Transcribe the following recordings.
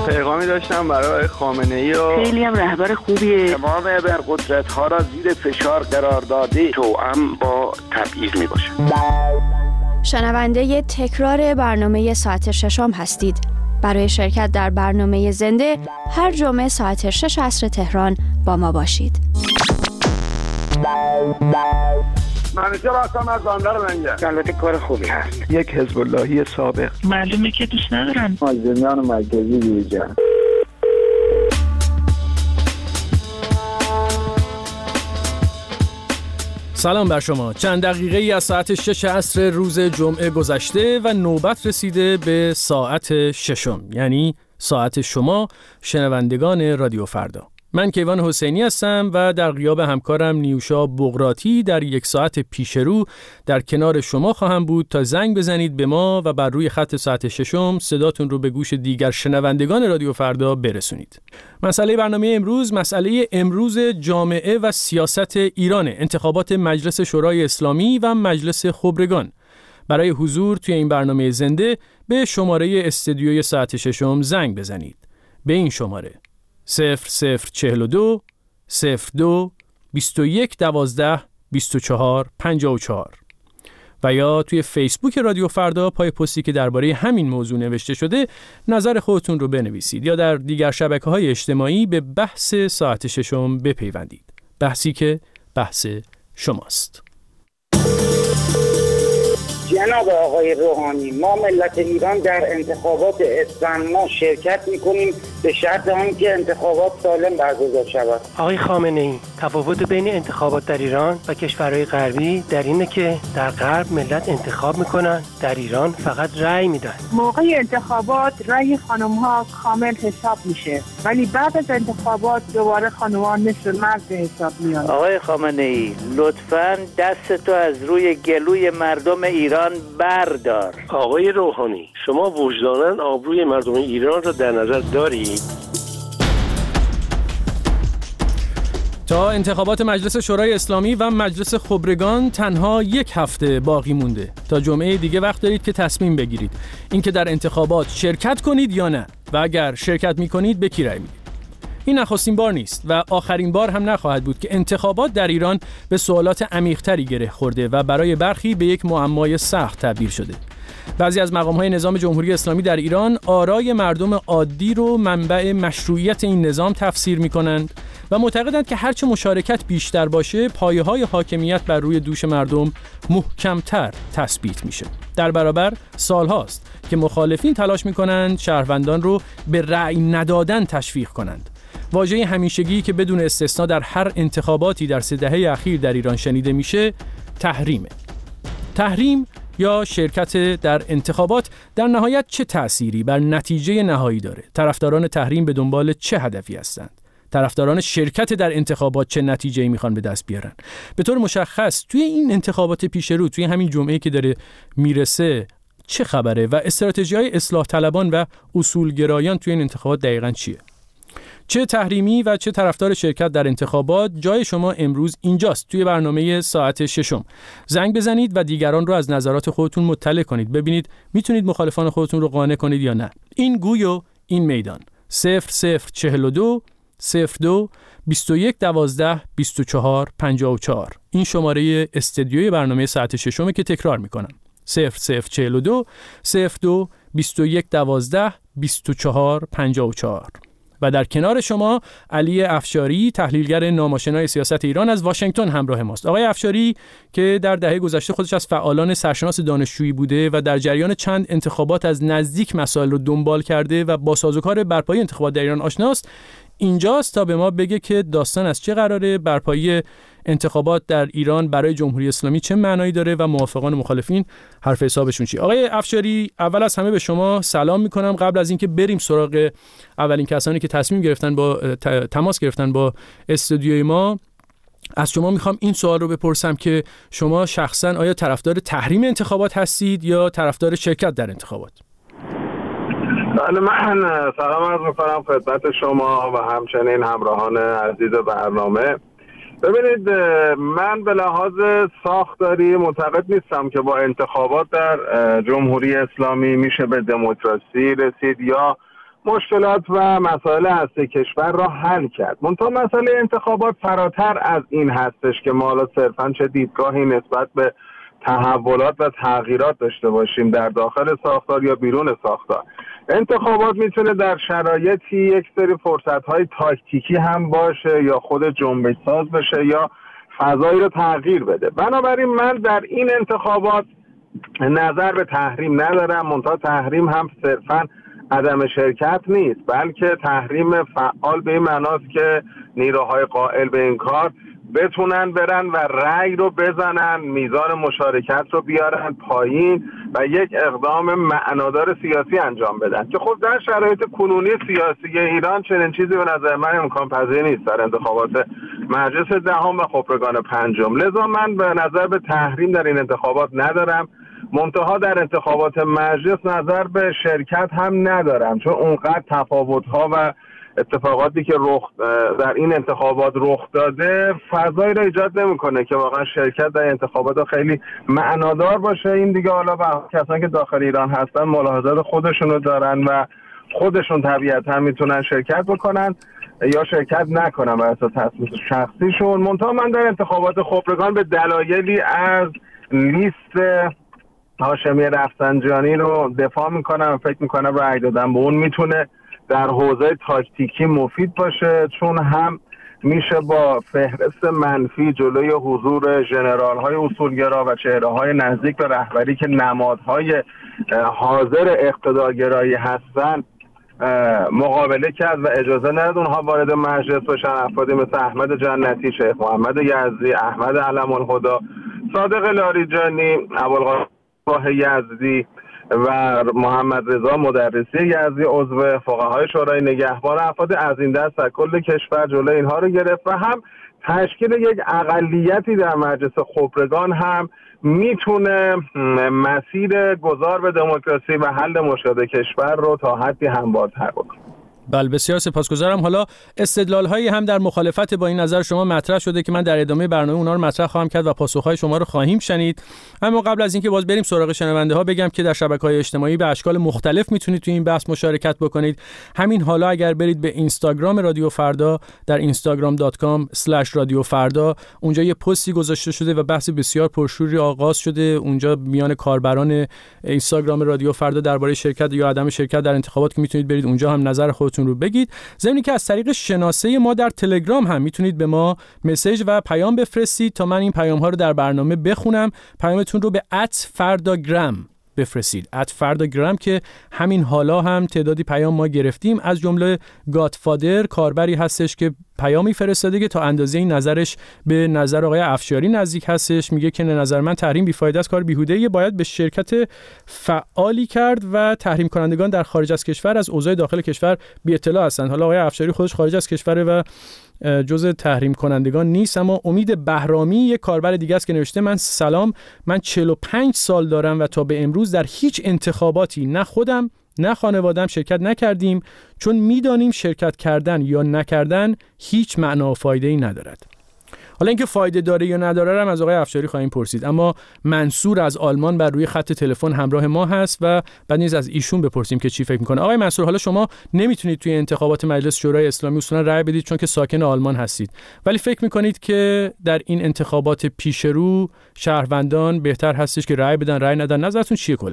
پیغامی داشتم برای خامنه‌ای و خیلی هم رهبر خوبیه. تمام ابرقدرت‌ها را زیر فشار قرار داده توأم با تبعیض میباشه. شنونده تکرار برنامه ساعت ششم هستید. برای شرکت در برنامه زنده هر جمعه ساعت 6 عصر تهران با ما باشید. منیجر هستم از بندر لنگر. البته کار خوبی هست. یک حزب اللهی سابق. معلومه که دوست ندارن. مازندران مرکزی دیجان. سلام بر شما. چند دقیقه ای از ساعت 6 عصر روز جمعه گذشته و نوبت رسیده به ساعت ششم، یعنی ساعت شما شنوندگان رادیو فردا. من کیوان حسینی هستم و در غیاب همکارم نیوشا بغراتی در یک ساعت پیش رو در کنار شما خواهم بود تا زنگ بزنید به ما و بر روی خط ساعت ششم صداتون رو به گوش دیگر شنوندگان رادیو فردا برسونید. مسئله برنامه امروز مسئله امروز جامعه و سیاست ایران، انتخابات مجلس شورای اسلامی و مجلس خبرگان. برای حضور توی این برنامه زنده به شماره استودیوی ساعت ششم زنگ بزنید. به این شماره 0042 02 21 12 24 54 و یا توی فیسبوک رادیو فردا پای پستی که درباره همین موضوع نوشته شده نظر خودتون رو بنویسید یا در دیگر شبکه‌های اجتماعی به بحث ساعت ششم بپیوندید. بحثی که بحث شماست. جناب آقای روحانی، ما ملت ایران در انتخابات اسفند ما شرکت میکنیم به شرط آنکه انتخابات سالم برگزار شود. آقای خامنه‌ای، تفاوت بین انتخابات در ایران و کشورهای غربی در اینه که در غرب ملت انتخاب میکنن، در ایران فقط رأی میدن. موقع انتخابات رأی خانم‌ها کامل حساب میشه، ولی بعد از انتخابات دوباره خانم‌ها مثل مرد به حساب میان. آقای خامنه‌ای، لطفاً دستتو از روی گلوی مردم ایران بردار. آقای روحانی، شما وجداناً آبروی مردم ایران را در نظر دارید؟ تا انتخابات مجلس شورای اسلامی و مجلس خبرگان تنها یک هفته باقی مونده. تا جمعه دیگه وقت دارید که تصمیم بگیرید اینکه در انتخابات شرکت کنید یا نه و اگر شرکت می‌کنید به کی رأی میدید. این نخستین بار نیست و آخرین بار هم نخواهد بود که انتخابات در ایران به سوالات عمیق‌تری گره خورده و برای برخی به یک معمای سخت تبدیل شده. بعضی از مقام‌های نظام جمهوری اسلامی در ایران آرای مردم عادی رو منبع مشروعیت این نظام تفسیر می‌کنند و معتقدند که هرچه مشارکت بیشتر باشه پایه‌های حاکمیت بر روی دوش مردم محکم‌تر تثبیت میشه. در برابر سال‌هاست که مخالفین تلاش می‌کنند شهروندان رو به رأی ندادن تشویق کنند. واژه همیشگی که بدون استثنا در هر انتخاباتی در 3 دهه اخیر در ایران شنیده میشه تحریمه. تحریم یا شرکت در انتخابات در نهایت چه تأثیری بر نتیجه نهایی داره؟ طرفداران تحریم به دنبال چه هدفی هستند؟ طرفداران شرکت در انتخابات چه نتیجه‌ای میخوان به دست بیارن؟ به طور مشخص توی این انتخابات پیش رو، توی همین جمعه‌ای که داره میرسه چه خبره و استراتژی‌های اصلاح طلبان و اصولگرایان توی این انتخابات دقیقاً چیه؟ چه تحریمی و چه طرفدار شرکت در انتخابات؟ جای شما امروز اینجاست، توی برنامه ساعت ششم. زنگ بزنید و دیگران رو از نظرات خودتون مطلع کنید، ببینید میتونید مخالفان خودتون رو قانع کنید یا نه. این گوی و این میدان. 0042 02 21 12 24 54 این شماره استودیوی برنامه ساعت ششمه که تکرار میکنم. 0042 02 21 12 24 54 و در کنار شما علی افشاری، تحلیلگر ناماشنای سیاست ایران از واشنگتن همراه ماست. آقای افشاری که در دهه گذشته خودش از فعالان سرشناس دانشجویی بوده و در جریان چند انتخابات از نزدیک مسائل رو دنبال کرده و با سازوکار برپایی انتخابات در ایران آشناست، اینجاست تا به ما بگه که داستان از چه قراره، برپایی انتخابات در ایران برای جمهوری اسلامی چه معنایی داره و موافقان و مخالفین حرف حسابشون چی. آقای افشاری، اول از همه به شما سلام میکنم. قبل از اینکه بریم سراغ اولین کسانی که تصمیم گرفتن با تماس گرفتن با استودیوی ما، از شما میخوام این سوال رو بپرسم که شما شخصا آیا طرفدار تحریم انتخابات هستید یا طرفدار شرکت در انتخابات؟ بله، من سلام عرض میکنم خدمت شما و همچنین همراهان عزیز برنامه. ببینید، من به لحاظ ساختاری معتقد نیستم که با انتخابات در جمهوری اسلامی میشه به دموکراسی رسید یا مشکلات و مسائل هسته کشور را حل کرد. منتها مسئله انتخابات فراتر از این هستش که ما حالا صرفاً چه دیدگاهی نسبت به تحولات و تغییرات داشته باشیم در داخل ساختار یا بیرون ساختار. انتخابات میتونه در شرایطی یک سری فرصت‌های تاکتیکی هم باشه یا خود جنبش ساز بشه یا فضایی رو تغییر بده. بنابراین من در این انتخابات نظر به تحریم ندارم، منتها تحریم هم صرفاً عدم شرکت نیست، بلکه تحریم فعال به این معناست که نیروهای قائل به این کار بتونن برن و رأی رو بزنن، میزان مشارکت رو بیارن پایین و یک اقدام معنادار سیاسی انجام بدن که خب در شرایط کنونی سیاسی ایران چنین چیزی به نظر من امکان پذیر نیست در انتخابات مجلس دهم و خبرگان پنجم. لذا من به نظر به تحریم در این انتخابات ندارم، منتها در انتخابات مجلس نظر به شرکت هم ندارم، چون اونقدر تفاوت‌ها و اتفاقاتی که در این انتخابات رخ داده فضایی را ایجاد نمی‌کنه که واقعا شرکت در انتخابات خیلی معنادار باشه. این دیگه حالا کسانی که داخل ایران هستن ملاحظات خودشونو دارن و خودشون طبیعتا میتونن شرکت بکنن یا شرکت نکنن بر اساس تصمیم شخصیشون. منتها من در انتخابات خبرگان به دلایلی از لیست هاشمی رفسنجانی رو دفاع میکنم و فکر میکنم رأی دادن به اون میتونه در حوزه تاکتیکی مفید باشه، چون هم میشه با فهرست منفی جلوی حضور ژنرال‌های اصولگرا و چهره‌های نزدیک به رهبری که نمادهای حاضر اقتدارگرایی هستن مقابله کرد و اجازه نداد اونها وارد مجلس بشن. افرادی مثل احمد جنتی، شیخ محمد یزدی، احمد علم الهدی، صادق لاریجانی، ابوالقاسم یزدی و محمد رضا مدرسی یزدی عضو فقهای شورای نگهبان، افراد از این دست در کل کشور جلوی اینها رو گرفت و هم تشکیل یک اقلیتی در مجلس خبرگان هم میتونه مسیر گذار به دموکراسی و حل مشکلات کشور رو تا حدی هموارتر بکنه. بله بسیار سپاسگزارم. حالا استدلال‌هایی هم در مخالفت با این نظر شما مطرح شده که من در ادامه برنامه اونها رو مطرح خواهم کرد و پاسخ‌های شما رو خواهیم شنید. اما قبل از اینکه باز بریم سراغ شنونده‌ها بگم که در شبکه‌های اجتماعی به اشکال مختلف میتونید توی این بحث مشارکت بکنید. همین حالا اگر برید به اینستاگرام رادیو فردا در instagram.com/رادیوفردا اونجا یه پستی گذاشته شده و بحث بسیار پرشوری آغاز شده اونجا میان کاربران اینستاگرام رادیو فردا درباره شرکت یا عدم شرکت در انتخابات که میتونید برید اونجا هم نظر خودتون رو بگید. ضمن که از طریق شناسه ما در تلگرام هم میتونید به ما مسیج و پیام بفرستید تا من این پیام ها رو در برنامه بخونم. پیامتون رو به @فرdagram بفرستید. @فرdagram که همین حالا هم تعدادی پیام ما گرفتیم، از جمله گادفادر کاربری هستش که پیامی فرستاده که تا اندازه‌ای نظرش به نظر آقای افشاری نزدیک هستش. میگه که نظر من تحریم بی‌فایده است، کار بیهوده‌ایه، باید به شرکت فعالی کرد و تحریم کنندگان در خارج از کشور از اوضاع داخل کشور بی اطلاع هستند. حالا آقای افشاری خودش خارج از کشوره و جزء تحریم کنندگان نیست. اما امید بهرامی یک کاربر دیگه است که نوشته من 45 سال دارم و تا به امروز در هیچ انتخاباتی نه خودم نه خانواده‌ام شرکت نکردیم، چون میدانیم شرکت کردن یا نکردن هیچ معنا و فایده‌ای ندارد. حالا اینکه فایده داره یا نداره هم از آقای افشاری خواهیم پرسید. اما منصور از آلمان بر روی خط تلفن همراه ما هست و بعد نیز از ایشون بپرسیم که چی فکر میکنه. آقای منصور، حالا شما نمیتونید توی انتخابات مجلس شورای اسلامی اصولا رأی بدید چون که ساکن آلمان هستید، ولی فکر میکنید که در این انتخابات پیش رو شهروندان بهتر هستش که رأی بدن رأی ندن؟ نظرتون چیه کلا؟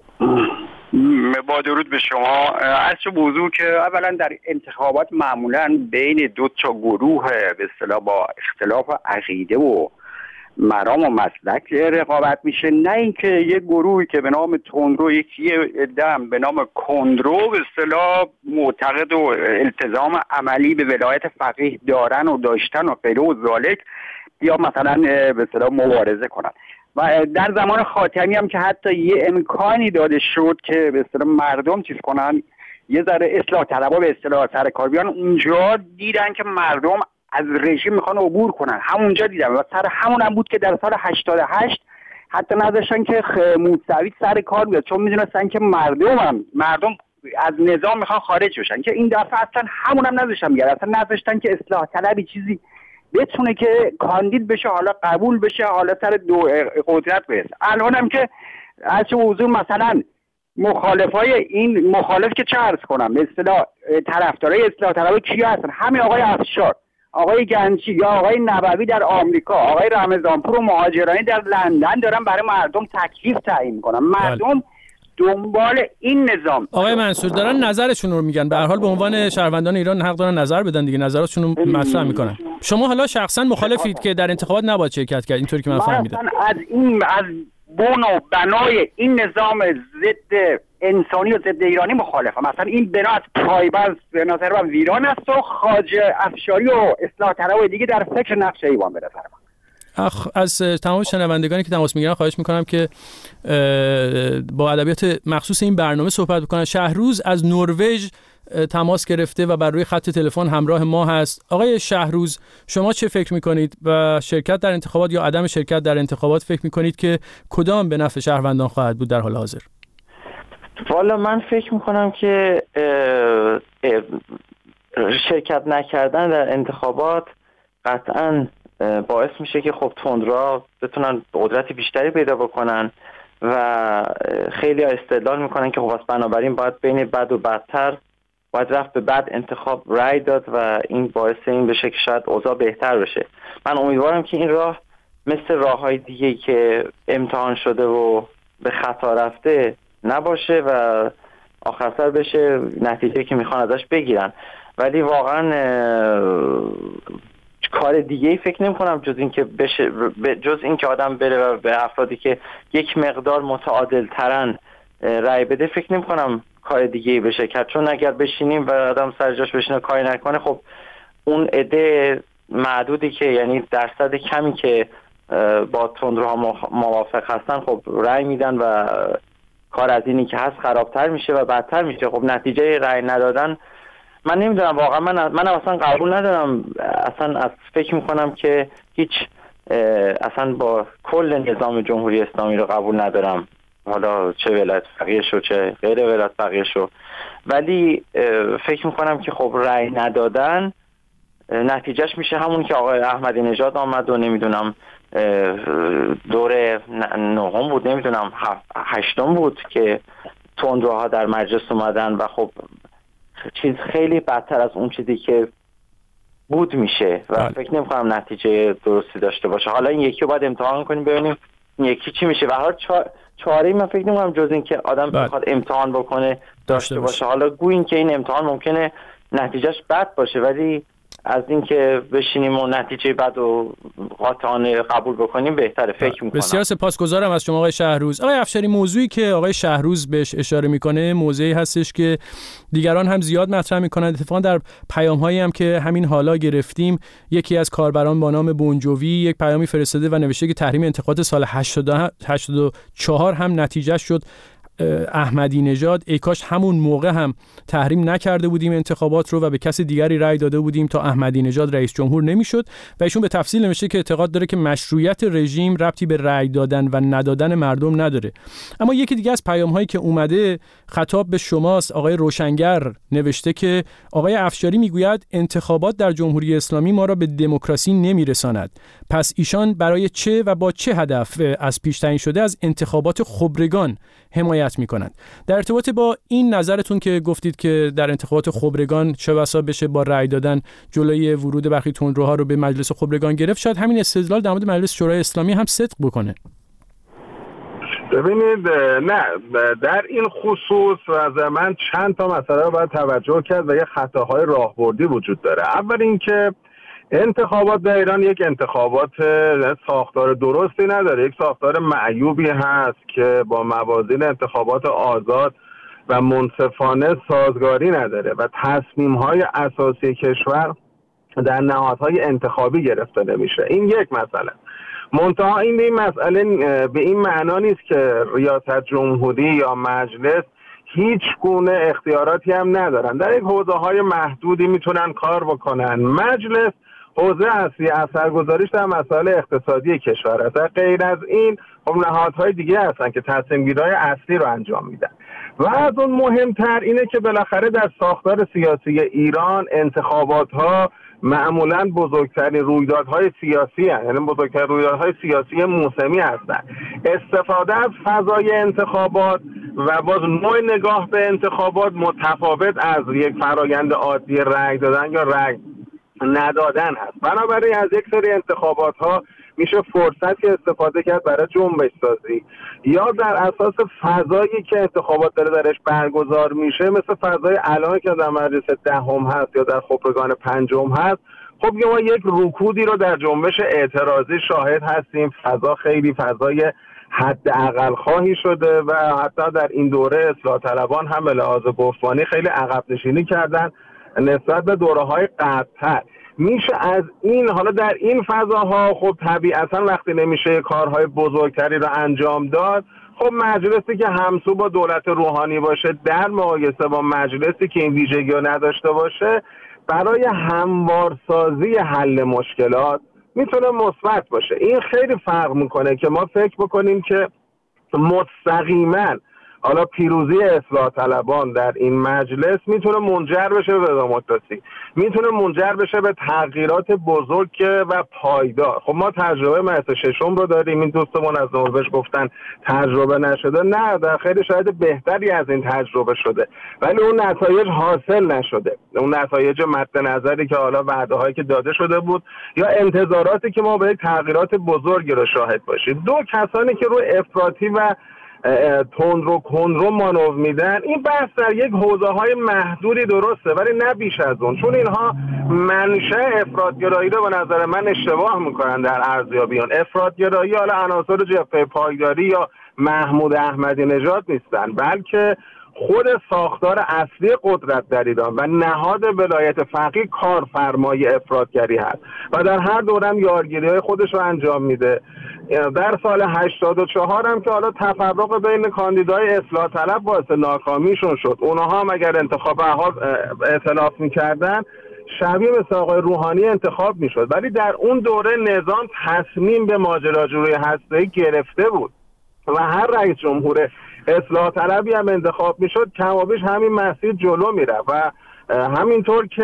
با درود به شما. از چه موضوع که اولا در انتخابات معمولا بین دو تا گروه به اصطلاح با اختلاف عقیده و مرام و مسلک رقابت میشه، نه اینکه یک گروهی که به نام تندرو یکی دم به نام کندرو به اصطلاح معتقد و التزام عملی به ولایت فقیه دارن و داشتن و غیره و ذالک یا مثلا به اصطلاح مبارزه کنن. و در زمان خاتمی هم که حتی یه امکانی داده شد که به اصطلاح مردم چیز کنن، یه ذره اصلاح طلبها به اصطلاح سر کار بیان، اونجا دیدن که مردم از رژیم میخوان عبور کنن، همونجا دیدن و سر همون هم بود که در سال 88 حتی نذاشتن که موسوی سر کار بیاد، چون میدونستن که مردم از نظام میخوان خارج بشن، که این دفعه اصلا همون هم نذاشتن بیاد، اصلا نذاشتن که اصلاح طلبی چیزی بتونه که کاندید بشه، حالا قبول بشه، حالا سر دو قدرت برسه. الان هم که از چه موضوع مثلا مخالفای این مخالف که چه عرض کنم، به اصطلاح طرفدارای اصلاح طلب کیا هستن؟ همین آقای افشار، آقای گنجی یا آقای نبوی در آمریکا، آقای رمضانپور و مهاجرانی در لندن دارن برای مردم تکلیف تعیین میکنن. مردم دنبال این نظام. آقای منصور دارن نظرشون رو میگن، به هر حال به عنوان شهروندان ایران حق دارن نظر بدن دیگه، نظراتشون رو مطرح میکنن. شما حالا شخصا مخالفید که در انتخابات نباید شرکت کرد، اینطوری که من فهمیدم؟ از بن و بنای این نظام ضد انسانی و ضد ایرانی مخالفم. مثلا این بنا از پایبند به نظر من ویران است و خواجه افشاری و اصلاح طلبای دیگه در فکر نقش ایوان به نظر من. از تمام شنوندگانی که تماس میگیرن خواهش میکنم که با ادبیات مخصوص این برنامه صحبت بکنن. شهروز از نروژ تماس گرفته و بر روی خط تلفن همراه ما هست. آقای شهروز، شما چه فکر میکنید و شرکت در انتخابات یا عدم شرکت در انتخابات فکر میکنید که کدام به نفع شهروندان خواهد بود در حال حاضر؟ والا من فکر میکنم که شرکت نکردن در انتخابات قطعاً باعث میشه که خب تندروها بتونن قدرت بیشتری پیدا بکنن و خیلی ها استدلال میکنن که خب بنابراین باید بین بد و بدتر باید رفت به بد انتخاب رای داد و این باعث این بشه که شاید اوضاع بهتر بشه. من امیدوارم که این راه مثل راههای دیگه که امتحان شده و به خطا رفته نباشه و آخر سر بشه نتیجه که میخوان ازش بگیرن. ولی واقعا کار دیگه ای فکر نمی کنم جز این که بشه، جز این که آدم بره و به افرادی که یک مقدار متعادل ترن رای بده فکر نمی کنم کار دیگه ای بشه کرد. چون اگر بشینیم و آدم سر جاش بشینه کاری نکنه، خب اون عده معدودی که یعنی درصد کمی که با تندروها موافق هستن خب رای میدن و کار از اینی که هست خرابتر میشه و بدتر میشه. خب نتیجه رای ندادن من نمیدونم واقعا، من اصلا قبول ندارم. اصلا فکر میکنم که هیچ اصلا با کل نظام جمهوری اسلامی رو قبول ندارم، حالا چه ولایت فقیه شو چه غیر ولایت فقیه شو. ولی فکر میکنم که خب رأی ندادن نتیجهش میشه همون که آقای احمدی نژاد آمد و نمیدونم دور نهم بود، نمیدونم هشتم بود که تندروها در مجلس اومدن و خب چیز خیلی بدتر از اون چیزی که بود میشه و فکر نمی‌کنم نتیجه درستی داشته باشه. حالا این یکی رو باید امتحان کنیم ببینیم این یکی چی میشه و هر چاره‌ای من فکر نمی‌کنم جز این که آدم بخواد امتحان بکنه داشته باشه. حالا گویین که این امتحان ممکنه نتیجهش بد باشه، ولی از این که بشینیم و نتیجه بد و قاطعانه قبول بکنیم بهتره فکر میکنم. بسیار سپاسگزارم از شما آقای شهروز. آقای افشاری، موضوعی که آقای شهروز بهش اشاره میکنه موضوعی هستش که دیگران هم زیاد مطرح میکنن. اتفاقا در پیام‌هایی هم که همین حالا گرفتیم، یکی از کاربران با نام بونجوی یک پیامی فرستاده و نوشته که تحریم انتخابات سال 84 هم نتیجه شد احمدی نژاد. ای کاش همون موقع هم تحریم نکرده بودیم انتخابات رو و به کسی دیگری رأی داده بودیم تا احمدی نژاد رئیس جمهور نمیشد. و ایشون به تفصیل نوشته که اعتقاد داره که مشروعیت رژیم ربطی به رأی دادن و ندادن مردم نداره. اما یکی دیگه از پیام‌هایی که اومده خطاب به شماست. آقای روشنگر نوشته که آقای افشاری میگوید انتخابات در جمهوری اسلامی ما را به دموکراسی نمیرساند. پس ایشان برای چه و با چه هدف از پیش تعیین شده از انتخابات خبرگان حمایت میکنند؟ در ارتباط با این نظرتون که گفتید که در انتخابات خبرگان چه بسا بشه با رأی دادن جلوی ورود برخی تندروها رو به مجلس خبرگان گرفت، شاید همین استدلال در مورد مجلس شورای اسلامی هم صدق بکنه. ببینید، نه در این خصوص از من چند تا مسئله رو باید توجه کرد و یه خطاهای راهبردی وجود داره. اول اینکه انتخابات در ایران یک انتخابات ساختار درستی نداره، یک ساختار معیوبی هست که با موازین انتخابات آزاد و منصفانه سازگاری نداره و تصمیم‌های اساسی کشور در نهادهای انتخابی گرفته نمیشه. این یک مسئله. منتها این مسئله به این معنا نیست که ریاست جمهوری یا مجلس هیچ گونه اختیاراتی هم ندارن، در یک حوزه‌های محدودی میتونن کار بکنن. مجلس حوزه اصلی اثرگذاریش در مسائل اقتصادی کشور است. غیر از این خب نهادهای دیگه هستن که تصمیم‌گیری‌های اصلی رو انجام میدن. و از اون مهمتر اینه که بالاخره در ساختار سیاسی ایران انتخابات‌ها معمولاً بزرگترین رویدادهای سیاسی هستند، یعنی بزرگترین رویدادهای سیاسی موسمی هستند. استفاده از فضای انتخابات و باز نوع نگاه به انتخابات متفاوت از یک فرایند عادی رأی دادن یا رأی ندادن هست. بنابراین از یک سری انتخابات ها میشه فرصتی استفاده کرد برای جنبش سازی یا در اساس فضایی که انتخابات داره درش برگزار میشه، مثل فضای الان که در مجلس دهم هست یا در خبرگان پنجم هست. خب ما یک رکودی رو در جنبش اعتراضی شاهد هستیم. فضا خیلی فضای حداقل خواهی شده و حتی در این دوره اصلاح طلبان هم به لحاظ گفتمانی خیلی عقب نشینی کردن نسبت به دوره‌های قبل‌تر. میشه از این حالا در این فضاها خب طبیعتا وقتی نمیشه کارهای بزرگتری رو انجام داد، خب مجلسی که همسو با دولت روحانی باشه در مقایسه با مجلسی که این ویژگی رو نداشته باشه، برای هموارسازی حل مشکلات میتونه مثبت باشه. این خیلی فرق میکنه که ما فکر بکنیم که مستقیما حالا پیروزی اصلاح طلبان در این مجلس میتونه منجر بشه به دموکراسی، میتونه منجر بشه به تغییرات بزرگ و پایدار. خب ما تجربه مجلس ششم رو داریم، این دوستمون از نروژ گفتن تجربه نشده، نه در خیلی شاید بهتری از این تجربه شده، ولی اون نتایج حاصل نشده، اون نتایج مد نظری که حالا وعده‌هایی که داده شده بود یا انتظاراتی که ما به تغییرات بزرگی رو شاهد باشیم. دو کسانی که روی افراطی و تندرو مانور میدن، این بحث در یک حوزه‌های محدودی درسته ولی نه بیش از اون، چون اینها منشأ افراط‌گرایی رو به نظر من اشتباه میکنن در ارزیابیان. افراط‌گرایی حالا عناصر جبهه پایداری یا محمود احمدی نژاد نیستن، بلکه خود ساختار اصلی قدرت در ایران و نهاد ولایت فقیه کارفرمای افراطگری هست و در هر دورم یارگیری‌های خودش رو انجام میده. در سال 84 هم که حالا تفرق بین کاندیدای اصلاح طلب باعث ناکامیشون شد، اونها هم اگر انتخاب احاد ائتلاف میکردن شبیه مثل آقای روحانی انتخاب میشد، ولی در اون دوره نظام تصمیم به ماجراجویی هسته‌ای گرفته بود و هر رئیس جمهور اصلاح طلبی هم انتخاب میشد کمابیش همین مسیر جلو میرفت و همینطور که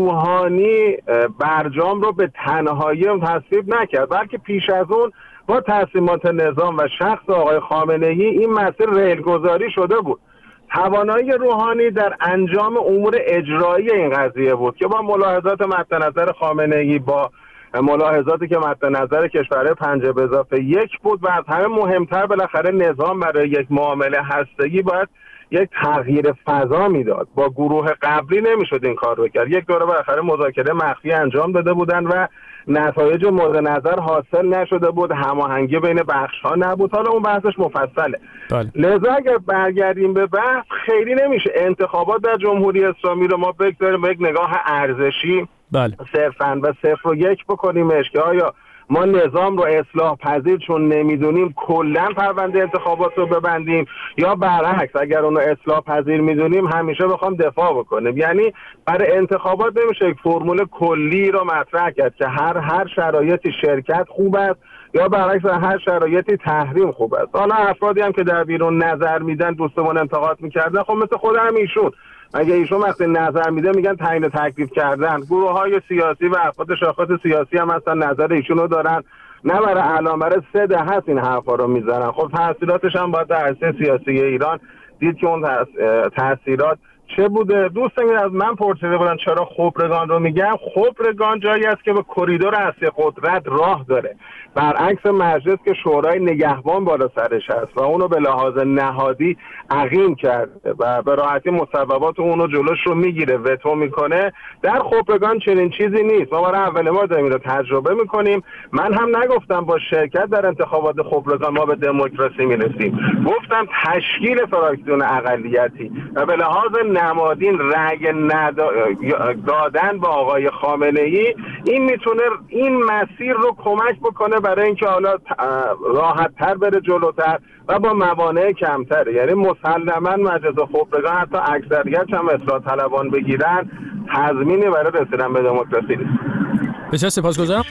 روحانی برجام رو به تنهایی تصویب نکرد، بلکه پیش از اون با تصمیمات نظام و شخص آقای خامنه‌ای این مسیر ریلگذاری شده بود. توانایی روحانی در انجام امور اجرایی این قضیه بود که با ملاحظات مد نظر خامنه‌ای، با ملاحظاتی که مد نظر کشورهای 5+1 بود و از همه مهمتر بالاخره نظام برای یک معامله هسته‌ای باید یک تغییر فضا میداد. با گروه قبلی نمیشد این کار رو کرد. یک دوره بالاخره مذاکره مخفی انجام داده بودن و نتایج مورد نظر حاصل نشده بود، هماهنگی بین بخش‌ها نبود. حالا اون بحثش مفصله. لذا اگر برگردیم به بحث، خیلی نمیشه انتخابات در جمهوری اسلامی رو ما بگذاریم به یک نگاه ارزشی صرفاً و 0 و 1 بکنیمش که آیا ما نظام رو اصلاح پذیر چون نمیدونیم کلا پرونده انتخابات رو ببندیم، یا برعکس اگر اون رو اصلاح پذیر میدونیم همیشه بخوام دفاع بکنیم. یعنی برای انتخابات نمیشه یک فرمول کلی رو مطرح کرد که هر شرایطی شرکت خوب است یا برعکس هر شرایطی تحریم خوب است. حالا افرادی هم که در بیرون نظر میدن دوستمون انتقاد میکردن، خب مثل خود هم ایشون، اگه ایشون وقتی نظر میده میگن تعیین تکلیف کردن، گروه‌های سیاسی و افراد شاخص سیاسی هم هستن نظر ایشون رو دارن، نه برای اعلام، برای 3 دهه هست این حرفا رو میزنن. خب تاثیراتش هم باید در عرصه سیاسی ایران دید که اون تاثیرات چه بوده. دوستان از من پرسیده بودن چرا خبرگان رو میگم. خبرگان جایی است که به کریدور اصلی قدرت راه داره، برعکس مجلس که شورای نگهبان بالا سرش هست و اونو به لحاظ نهادی عقیم کرده و به راحتی مصوبات اونو جلوش رو میگیره، وتو میکنه. در خبرگان چنین چیزی نیست. ما برای اول ما داریم رو تجربه میکنیم. من هم نگفتم با شرکت در انتخابات خبرگان ما به دموکراسی میرسیم، گفتم تشکیل فراکسیون اقلیتی و به لحاظ نمادین رأی دادن با آقای خامنه‌ای این میتونه این مسیر رو کمک بکنه برای اینکه حالا راحت تر بره جلوتر و با موانع کمتر. یعنی مسلما مجلس خبرگان حتی اکثریت هم اصلاح طلبان بگیرن تضمینی برای رسیدن به دموکراسی نیست. بسیار سپاسگزارم.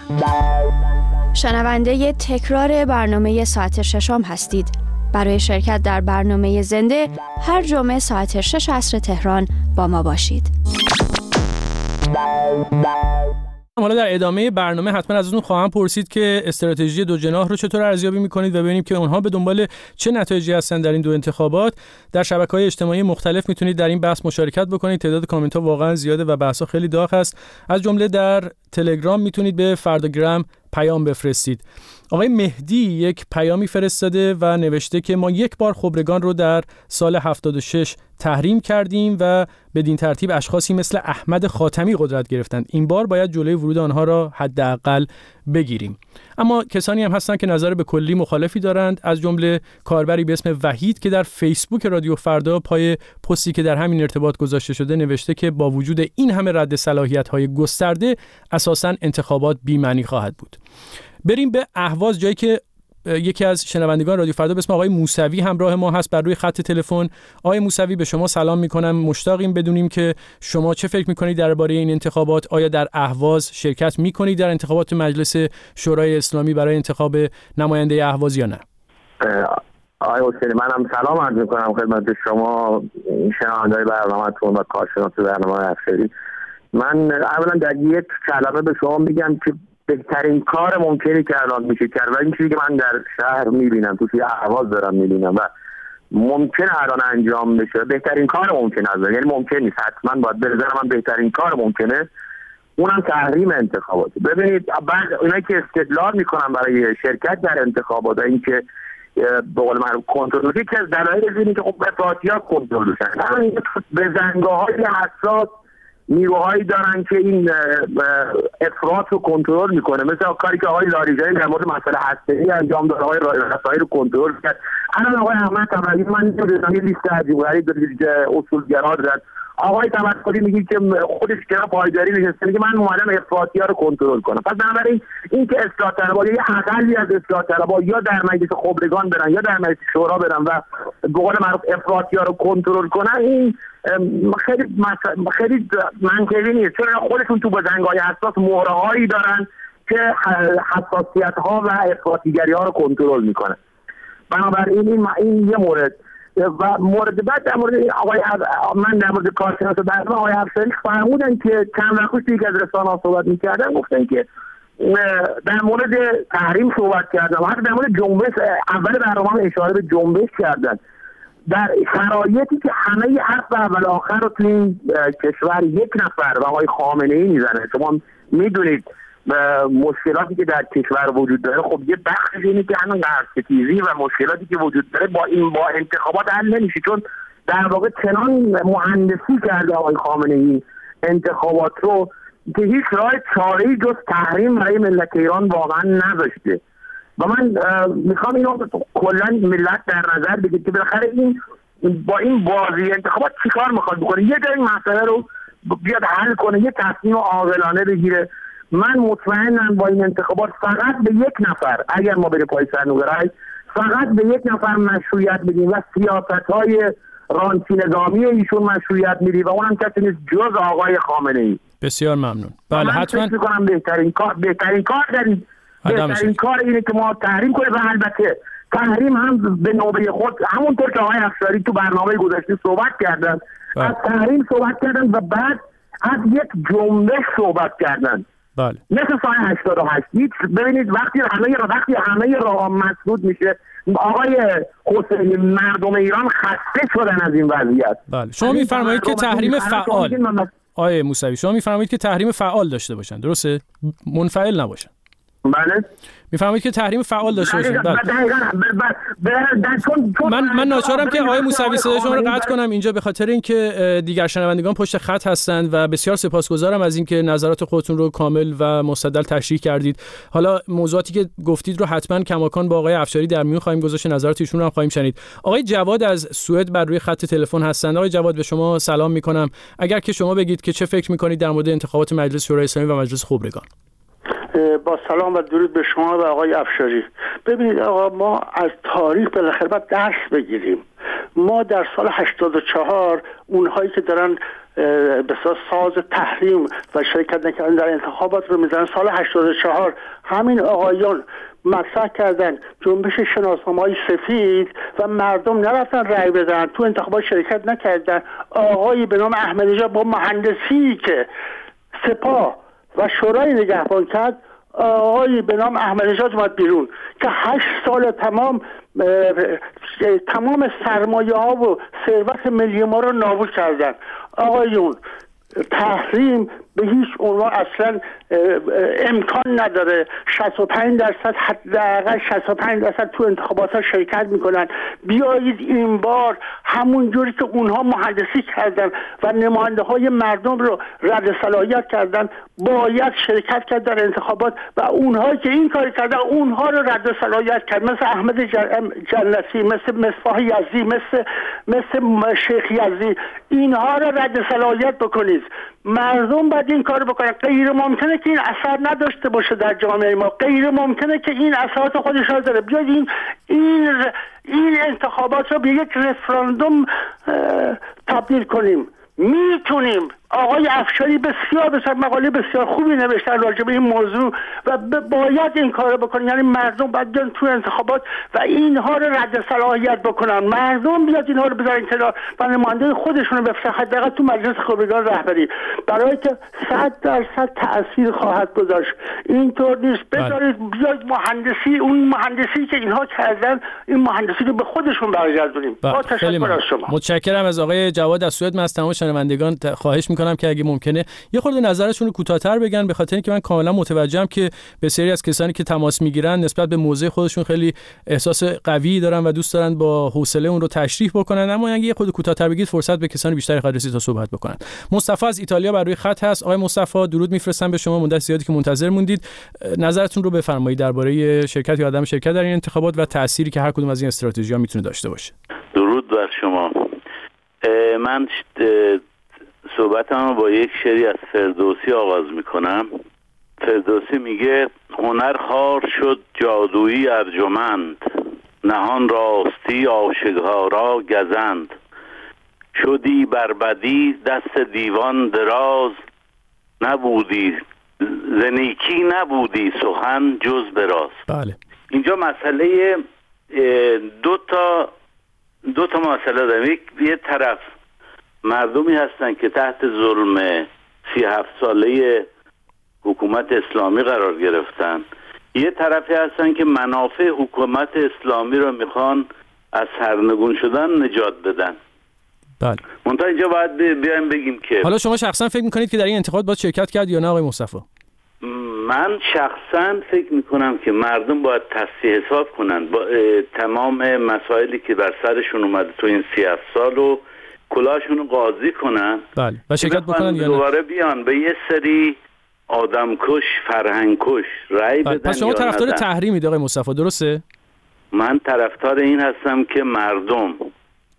شنونده تکرار برنامه ساعت ششم هستید. برای شرکت در برنامه زنده هر جمعه ساعت 6 عصر تهران با ما باشید. حالا در ادامه برنامه حتما ازتون خواهم پرسید که استراتژی دو جناح رو چطور ارزیابی می‌کنید و ببینیم که اونها به دنبال چه نتایجی هستن در این دو انتخابات. در شبکه‌های اجتماعی مختلف میتونید در این بحث مشارکت بکنید. تعداد کامنت‌ها واقعا زیاده و بحث‌ها خیلی داغ است. از جمله در تلگرام میتونید به فرداگرام پیام بفرستید. آقای مهدی یک پیامی فرستاده و نوشته که ما یک بار خبرگان رو در سال 76 تحریم کردیم و بدین ترتیب اشخاصی مثل احمد خاتمی قدرت گرفتند. این بار باید جلوی ورود آنها را حداقل بگیریم. اما کسانی هم هستند که نظر به کلی مخالفی دارند، از جمله کاربری به اسم وحید که در فیسبوک رادیو فردا پای پستی که در همین ارتباط گذاشته شده نوشته که با وجود این همه رد صلاحیت‌های گسترده اساساً انتخابات بی‌معنی خواهد بود. بریم به اهواز، جایی که یکی از شنوندگان رادیو فردا به اسم آقای موسوی همراه ما هست بر روی خط تلفن. آقای موسوی، به شما سلام میکنم. مشتاقیم بدونیم که شما چه فکر میکنید درباره این انتخابات. آیا در اهواز شرکت میکنید در انتخابات مجلس شورای اسلامی برای انتخاب نماینده اهواز یا نه؟ آقای حسینی، منم سلام عرض میکنم خدمت شما شنوندگان برنامه‌تون و کارشناس برنامه افشاری. من اولا در یک کلمه به شما میگم که بهترین کار ممکنی که الان میشه کرد و این چیزی که من در شهر میبینم، توی اهواز دارم میبینم و ممکنه الان انجام بشه، بهترین کار ممکنه است، یعنی ممکن نیست، حتما باید به نظر من بهترین کار ممکنه، اونم تحریم انتخابات. ببینید بعد اونایی که استدلال میکنن برای شرکت در انتخابات، اینکه به قول معروف کنترل، یکی از دلایل اینه که خب افراطی‌ها کنترل بشن. به زنگاه‌های حساس نیروهایی دارن که این افراط رو کنترل میکنه، مثل کاری که آقای لاریجانی در مورد مسئله هسته‌ای انجام داد، آقای رسایی رو کنترل کرد. الان آقای احمد تمدنی من نمیدونم یه لیست عجیب غریب اصولگرا دارن. آقای تمدنی میگه که خودش کنار پایداری نشسته، میگه من اومدم افراطی‌ها رو کنترل کنم. پس بنابراین این که اصلاح طلب‌ها یا اقلی از اصلاح طلب‌ها یا در مجلس خبرگان برن یا در مجلس شورا برن و به قول معروف افراطی‌ها رو کنترل کنن، این خیلی منطقی نیست، چون خودشون تو بزنگای حساس مهره‌هایی دارن که حساسیت‌ها و افراطی‌گری‌ها رو کنترل میکنن. بنابراین این یه مورد. و مورد بعد در مورد من در مورد کارشناس برنامه آقای افشاری فرمودن که چند وقت پیش از رسانه‌ها صحبت می‌کردن، گفتن که در مورد تحریم صحبت کردن و حتی در مورد جنبش اول برنامه اشاره به جنبش کردن. در شرایطی که همه حرف اول آخر رو تو این کشور یک نفر و آقای خامنه‌ای میزنه، شما میدونید مشکلاتی که در کشور وجود داره، خب یه بخشش اینه که همین قرض‌ستیزی و مشکلاتی که وجود داره با انتخابات حل نمیشه، چون در واقع چنان مهندسی کرده آقای خامنه‌ای انتخابات رو که هیچ راه چاره‌ای جز تحریم برای ملت ایران واقعا نذاشته. و من میخوام اینو کلا ملت در نظر بگیرید که بالاخره این با این بازی انتخابات چیکار میخواد بکنه، یه جای مسئله رو بیاد حل کنه، یه تصمیم عاقلانه بگیره. من مطمئنم با این انتخابات فقط به یک نفر، اگر ما بریم پای صندوق رای، فقط به یک نفر مشروعیت میدیم و سیاست‌های رانتی نظامی ایشون مشروعیت میدیم و اونم کسی نیست جز آقای خامنه‌ای. بسیار ممنون. بله حتما فکر می‌کنم بهترین کار اینه که ما تحریم کنیم و البته تحریم هم به نوبه خود همونطور که آقای افشاری تو برنامه گذشته صحبت کردن، از تحریم صحبت کردن و بعد از یک جنبش صحبت کردن. بله. مثل سال 88 ببینید وقتی همه راه مسدود میشه، آقای حسینی مردم ایران خسته شدن از این وضعیت. بله. شما میفرمایید که تحریم فعال، آقای موسوی شما میفرمایید که تحریم فعال داشته باشن، درسته؟ منفعل نباشن. بله. میفرمایید که تحریم فعال داشته باشن. من ناچارم که آقای موسوی صدای شما رو قطع کنم اینجا به خاطر اینکه دیگر شنوندگان پشت خط هستند و بسیار سپاسگزارم از اینکه نظرات خودتون رو کامل و مستدل تشریح کردید. حالا موضوعاتی که گفتید رو حتما کماکان با آقای افشاری در میون خواهیم گذاشت، نظرات ایشون رو هم خواهیم شنید. آقای جواد از سوئد بر روی خط تلفن هستند. آقای جواد به شما سلام میکنم. اگر که شما بگید که چه فکر میکنید در مورد انتخابات مجلس شورای اسلامی و مجلس خبرگان. با سلام و درود به شما و آقای افشاری. ببینید آقا، ما از تاریخ بالاخره باید درس بگیریم. ما در سال 84 اونهایی که دارن به ساز تحریم و شرکت نکردن در انتخابات رو میزنن، سال 84 همین آقایون مطرح کردن جنبش شناسنامه‌های سفید و مردم نرفتن رأی بدن، تو انتخابات شرکت نکردن. آقایی به نام احمدی نژاد با مهندسی که سپاه و شورای نگهبان کرد، آقایی به نام احمدی نژاد اومد بیرون که 8 سال تمام سرمایه ها و ثروت ملی ما رو نابود کردن. آقایون تحریم به هیچ عنوان اصلا امکان نداره. 65% حداقل 65% تو انتخابات ها شرکت میکنن. بیایید این بار همون جوری که اونها مهندسی کردن و نماینده های مردم رو رد صلاحیت کردن باید شرکت کرد در انتخابات و اونهایی که این کار کردن اونها رو رد صلاحیت کرد، مثل احمد جنتی، مثل مصباح یزدی، مثل شیخ یزدی. اینها رو رد صلاحیت بکنید. مردم باید این کار بکنن. غیر ممکنه که این اثر نداشته باشه در جامعه ما. غیر ممکنه که این اثرات خودش رو داره. بیاید این انتخابات رو به یک رفراندوم تبدیل کنیم. میتونیم. آقای افشاری بسیار مقاله بسیار خوبی نوشتن راجع به این موضوع و باید این کار بکنن. یعنی مردم باید بیان تو انتخابات و اینها رو رد صلاحیت بکنن. مردم بیاد اینها رو بذارن کنار و نماینده خودشون رو بفرستن حداقل تو مجلس خبرگان رهبری، برای که 100% تأثیر خواهد گذاشت. اینطور نیست بذارید بیاد اون مهندسی که اینها کردن این مهندسی رو به خودشون برگردونیم. با تشکر از شما. متشکرم از آقای جواد از سوئد. من از تمام شنوندگان خواهش میکنم که اگه ممکنه یه خورده نظرشون رو کوتاه‌تر بگن، به خاطر اینکه من کاملا متوجهم که بسیاری از کسانی که تماس میگیرن نسبت به موضوع خودشون خیلی احساس قوی دارن و دوست دارن با حوصله اون رو تشریح بکنن، اما اگه یه خورده کوتاه‌تر بگید فرصت به کسانی بیشتری خواهد رسید تا صحبت بکنن. مصطفی از ایتالیا بر روی خط هست. آقای مصطفی درود میفرستم به شما. مدت زیادی که منتظر موندید. نظرتون رو بفرمایید درباره شرکت یا عدم شرکت در این انتخابات و تأثیری که هر کدوم از این استراتژی‌ها میتونه داشته باشه. درود بر شما. من صحبتم رو با یک شعری از فردوسی آغاز میکنم. فردوسی میگه هنر خوار شد جادویی ارجمند، نهان راستی آشکارا گزند، شدی بربدی دست دیوان دراز، نبودی زنیکی نبودی سخن جز براز. بله. اینجا مسئله دو تا مسئله داریم. یه طرف مردمی هستن که تحت ظلم 37 ساله حکومت اسلامی قرار گرفتن، یه طرفی هستن که منافع حکومت اسلامی رو میخوان از سرنگون شدن نجات بدن. بله. منتها اینجا باید بیایم بگیم که حالا شما شخصا فکر میکنید که در این انتخابات باید شرکت کرد یا نه آقای مصطفی؟ من شخصا فکر میکنم که مردم باید تصحیح حساب کنن با تمام مسائلی که بر سرشون اومده تو این 37 سال و کلاشون رو قاضی کنن. بله. و شرکت بکنن یا نه دوباره بیان به یه سری آدمکش فرهنگکش رأی بدن. پس شما طرفدار تحریمید آقای مصطفی، درسته؟ من طرفدار این هستم که مردمی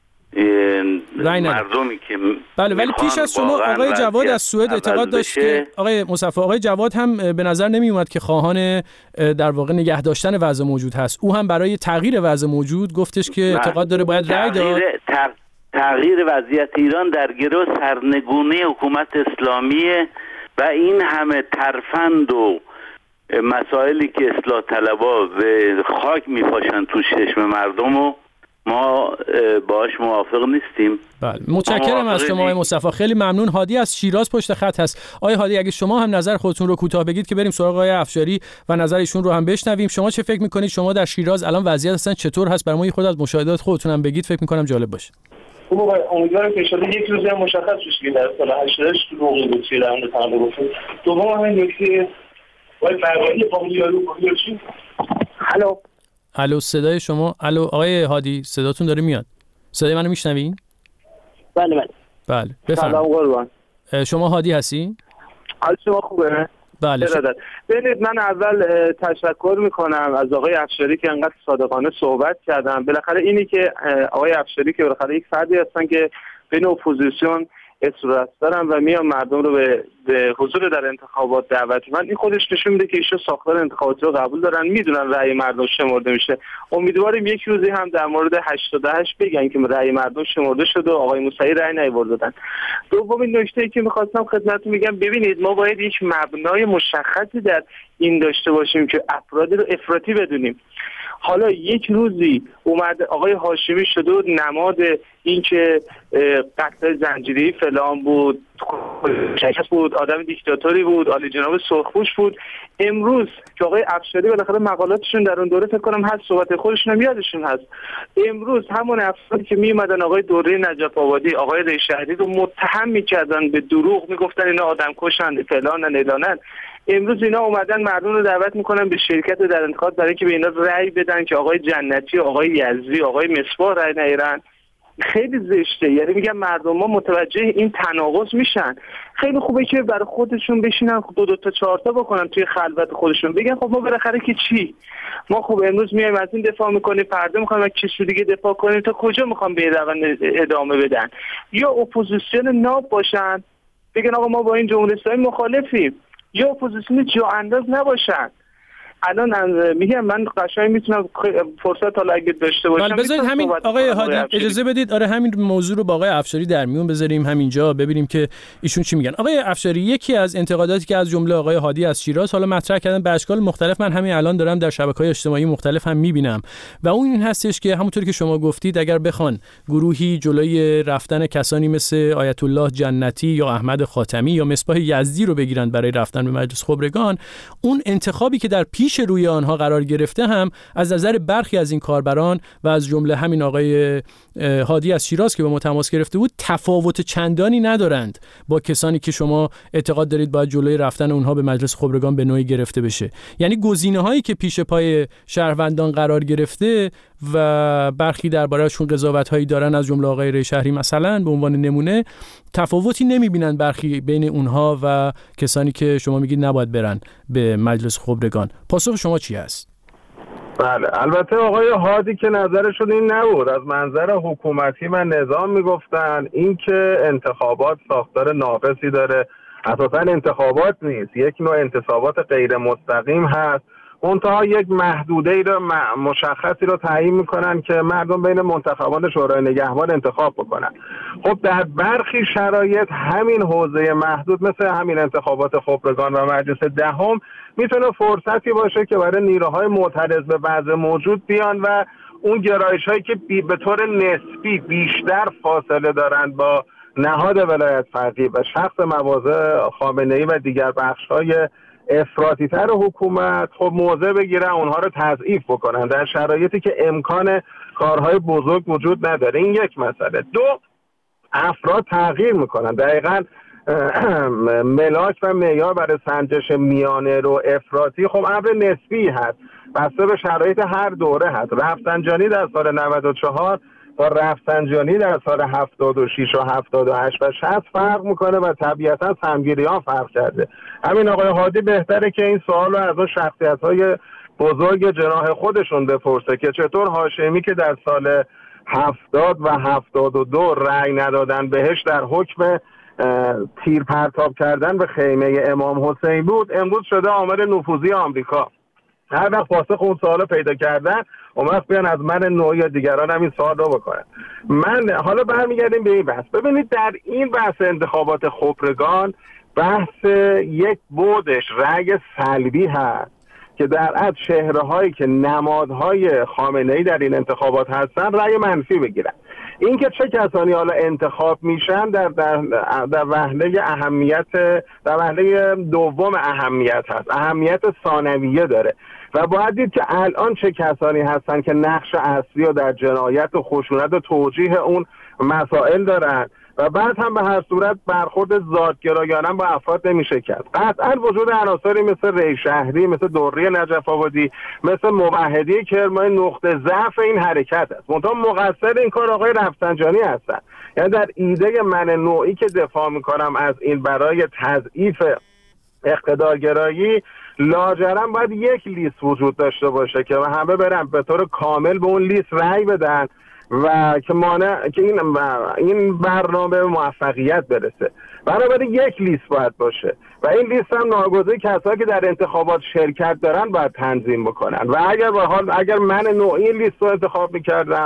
که بله، ولی پیش از شما آقای جواد از سوئد اعتقاد داشت که آقای مصطفی، آقای جواد هم به نظر نمی اومد که خواهان در واقع نگه داشتن وضع موجود هست. او هم برای تغییر وضع موجود گفتش که اعتقاد داره باید رأی داد. تغییر وضعیت ایران در گرو سرنگونی حکومت اسلامیه و این همه ترفند و مسائلی که اصلاح طلبا به خاک میپاشن تو چشم مردم و ما باش موافق نیستیم. بله، متشکرم از شما آقای مصطفی. خیلی ممنون. هادی از شیراز پشت خط هست. آقای هادی اگه شما هم نظر خودتون رو کوتاه بگید که بریم سراغ آقای افشاری و نظر ایشون رو هم بشنویم. شما چه فکر میکنید؟ شما در شیراز الان وضعیت اصلا چطور هست؟ برای ما خود از مشاهدات خودتون هم بگید، فکر میکنم جالب باشه. خب امیدوارم که شده یک روزی هم مشخص بشه که در سال 88 تو روغی بسیار در مورد تنده باشه. دوم همین نکته باید فرقایی فامیلیارو چی؟ الو صدای شما. الو آقای هادی صداتون داره میاد. صدای منو میشنوین؟ بله. بفرمایید. سلام قربان. شما هادی هستی؟ حال شما خوبه؟ بله. ببینید من اول تشکر میکنم از آقای افشاری که انقدر صادقانه صحبت کردن. بالاخره اینی که آقای افشاری که بالاخره یک فردی هستن که بین اپوزیسیون اصرار دارن و میان مردم رو به حضور در انتخابات دعوت میکنن، این خودش نشون میده که ایشون ساختار انتخاباتی رو قبول دارن، میدونن رأی مردم شمرده میشه. امیدواریم یک روزی هم در مورد 88 بگن که رأی مردم شمرده شده و آقای موسوی رأی نیاوردن. دومین نکته‌ای که می‌خواستم خدمتتون بگم، ببینید ما باید یک مبنای مشخصی در این داشته باشیم که افراد رو افراطی بدونیم. حالا یک روزی اومد آقای هاشمی شده بود نماد این که قتل زنجیری فلان بود، بود، آدم دیکتاتوری بود، عالی جناب سرخپوش بود. امروز که آقای افشاری بالاخره مقالاتشون در اون دوره فکر کنم هست، صحبت خودشون هم یادشون هست، امروز همون افرادی که می اومدن آقای دوره نجف آبادی، آقای ریشهری رو متهم میکردن، به دروغ میگفتن اینا آدم کشند فلانن اعلانن، امروز اینا اومدن مردم رو دعوت میکنن به شرکت در انتخابات برای اینکه به اینا رأی بدن که آقای جنتی، آقای یزدی، آقای مصباح رأی نیارن. خیلی زشته. یعنی میگم مردم ما متوجه این تناقض میشن. خیلی خوبه که برای خودشون بشینن دو تا 4 تا بکنن توی خلوت خودشون، بگن خب ما بالاخره که چی، ما خب امروز میایم از این دفاع میکنیم، فردا میخوایم از کسی دیگه دفاع کنیم، تا کجا میخوام به روند ادامه بدن؟ یا اپوزیسیون ناب باشن بگن آقا ما با این جمهوری اسلامی مخالفیم، یا اپوزیسیون جا انداز نباشن. الان میگم من قشنگ میتونم فرصت حالا اگه داشته باشم بذارید همین آقای هادی اجازه بدید همین موضوع رو با آقای افشاری در میون بذاریم همینجا ببینیم که ایشون چی میگن. آقای افشاری، یکی از انتقاداتی که از جمله آقای هادی از شیراز حالا مطرح کردن به اشکال مختلف، من همین الان دارم در شبکه‌های اجتماعی مختلف هم میبینم، و اون این هستش که همونطوری که شما گفتید اگر بخوان گروهی جلوی رفتن کسانی مثل آیت الله جنتی یا احمد خاتمی یا مصباح یزدی رو بگیرن برای رفتن به مجلس خبرگان، اون انتخابی که در پیش روی آنها قرار گرفته هم از نظر برخی از این کاربران و از جمله همین آقای هادی از شیراز که به ما تماس گرفته بود تفاوت چندانی ندارند با کسانی که شما اعتقاد دارید باید جلوی رفتن اونها به مجلس خبرگان به نوعی گرفته بشه. یعنی گزینه‌هایی که پیش پای شهروندان قرار گرفته و برخی درباره‌شون قضاوت‌هایی دارن، از جمله آقای ریشهری مثلا به عنوان نمونه، تفاوتی نمی‌بینن برخی بین اونها و کسانی که شما میگید نباید برن به مجلس خبرگان. پاسخ شما چی است؟ بله، البته آقای هادی که نظرشون این نبود، از منظر حکومتی من نظام میگفتن این که انتخابات ساختار ناقصی داره، اساسا انتخابات نیست، یک نوع انتصابات غیر مستقیم هست، منتها یک محدوده رو مشخصی رو تعیین میکنن که مردم بین منتخبان شورای نگهبان انتخاب بکنن. خب در برخی شرایط همین حوزه محدود مثل همین انتخابات خبرگان و مجلس دهم میتونه فرصتی باشه که برای نیروهای معترض به وضع موجود بیان و اون گرایش هایی که به طور نسبی بیشتر فاصله دارند با نهاد ولایت فقیه و شخص مواضع خامنه‌ای و دیگر بخش های افراطی تر حکومت خب موضع بگیرن، اونها رو تضعیف بکنن در شرایطی که امکان کارهای بزرگ وجود نداره. این یک مسئله. دو، افراد تغییر میکنن. دقیقاً ملاک و معیار برای سنجش میانه رو افراطی خب امر نسبی هست، بسته به شرایط هر دوره هست. رفسنجانی در سال 94 با رفسنجانی در سال 76 و 78 و 60 فرق میکنه و طبیعتا سمگیری ها فرق کرده. همین آقای هادی بهتره که این سوال رو از اون شخصیت های بزرگ جناح خودشون بپرسه که چطور هاشمی که در سال 70 و 72 رأی ندادن بهش در حکم تیر پرتاب کردن به خیمه امام حسین بود، امروز شده عامل نفوذی آمریکا. هر وقت پاسخ اون سوالو پیدا کردن اون وقت بیان از من نوعی یا دیگران هم این سوال رو بکنن. من حالا برمیگردیم به این بحث. ببینید در این بحث انتخابات خبرگان بحث یک بودش رأی سلبی هست که در اصل چهره‌هایی که نمادهای خامنه‌ای در این انتخابات هستن رأی منفی بگیرن. این که چه کسانی حالا انتخاب میشن در وهله اهمیت، در وهله دوم اهمیت هست، اهمیت ثانویه داره و باید دید که الان چه کسانی هستن که نقش اصلی رو در جنایت و خشونت و توجیه اون مسائل دارن و بعد هم به هر صورت برخورد ذاتگرایانه با افراد نمیشه کرد. قطعا وجود عناصری مثل ریشهری، مثل دوره نجف آبادی، مثل موحدی کرمانی نقطه ضعف این حرکت است. منتها مقصر این کار آقای رفسنجانی هستن. یعنی در ایده من نوعی که دفاع میکنم از این برای تضعیف اقتدارگرایی، لاجرم باید یک لیست وجود داشته باشه که همه برن به طور کامل به اون لیست رأی بدن و که مانع که این برنامه موفقیت برسه. بنابراین یک لیست باید باشه و این لیست هم ناگزیر کسایی که در انتخابات شرکت دارن باید تنظیم بکنن و اگر من نوعی لیست رو انتخاب میکردم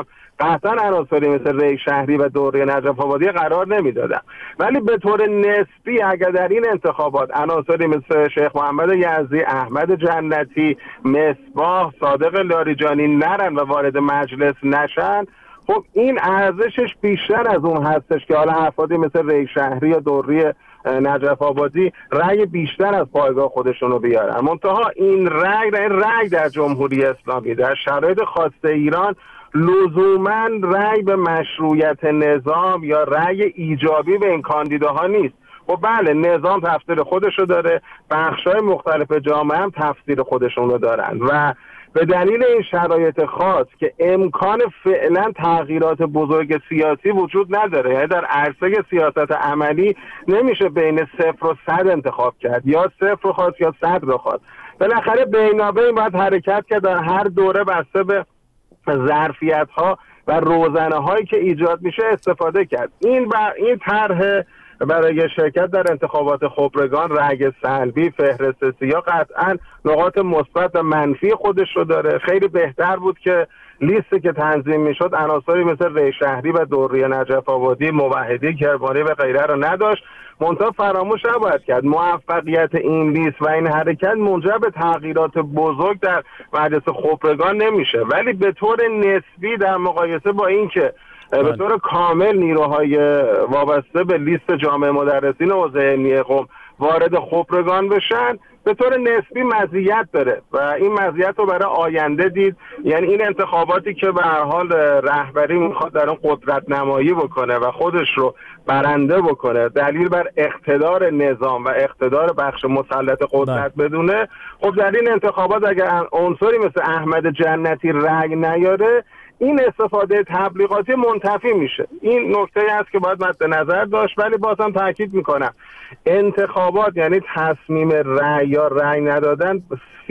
قطعا عناصری مثل ری شهری و دوره نجف آبادی قرار نمیدادن. ولی به طور نسبی اگر در این انتخابات عناصری مثل شیخ محمد یزدی، احمد جنتی، مصباح، صادق لاریجانی نرن و وارد مجلس نشن، خب این ارزشش بیشتر از اون هستش که حالا افرادی مثل ری شهری یا دوره نجف آبادی رأی بیشتر از پایگاه خودشون رو بیارن. منتها این رأی در جمهوری اسلامی در شرایط خاص ایران لزوماً رأی به مشروعیت نظام یا رأی ایجابی به این کاندیداها نیست. خب بله، نظام تفسیر خودشو داره، بخشای مختلف جامعه هم تفسیر خودشون رو دارن و به دلیل این شرایط خاص که امکان فعلا تغییرات بزرگ سیاسی وجود نداره، یعنی در عرصه سیاست عملی نمیشه بین 0 و 100 انتخاب کرد، یا 0 رو خواست یا 100 رو خواست. بالاخره بینابین باید حرکت کرد، در هر دوره بسته به ظرفیت ها و روزنه هایی که ایجاد میشه استفاده کرد. این طرح برای شرکت در انتخابات خبرگان رأی سلبی، فهرست سیاه، قطعا نقاط مثبت و منفی خودش رو داره. خیلی بهتر بود که لیستی که تنظیم میشد عناصری مثل ری شهری و دوره نجف آبادی، موحدی، کرمانی و غیره رو نداشت. منتها فراموش نباید کرد موفقیت این لیست و این حرکت منجر به تغییرات بزرگ در مجلس خبرگان نمیشه، ولی به طور نسبی در مقایسه با اینکه به طور کامل نیروهای وابسته به لیست جامعه مدرسین حوزه علمی قم وارد خبرگان بشن، به طور نسبی مزیت داره و این مزیت رو برای آینده دید. یعنی این انتخاباتی که به هر حال رهبری میخواد در اون قدرت نمایی بکنه و خودش رو برنده بکنه، دلیل بر اقتدار نظام و اقتدار بخش مسلط قدرت بدونه، خب در این انتخابات اگر عنصری مثل احمد جنتی رأی نیاره، این استفاده تبلیغاتی منتفی میشه. این نکته است که باید مد نظر داشت. ولی بازم تاکید میکنم انتخابات یعنی تصمیم رأی یا رأی ندادن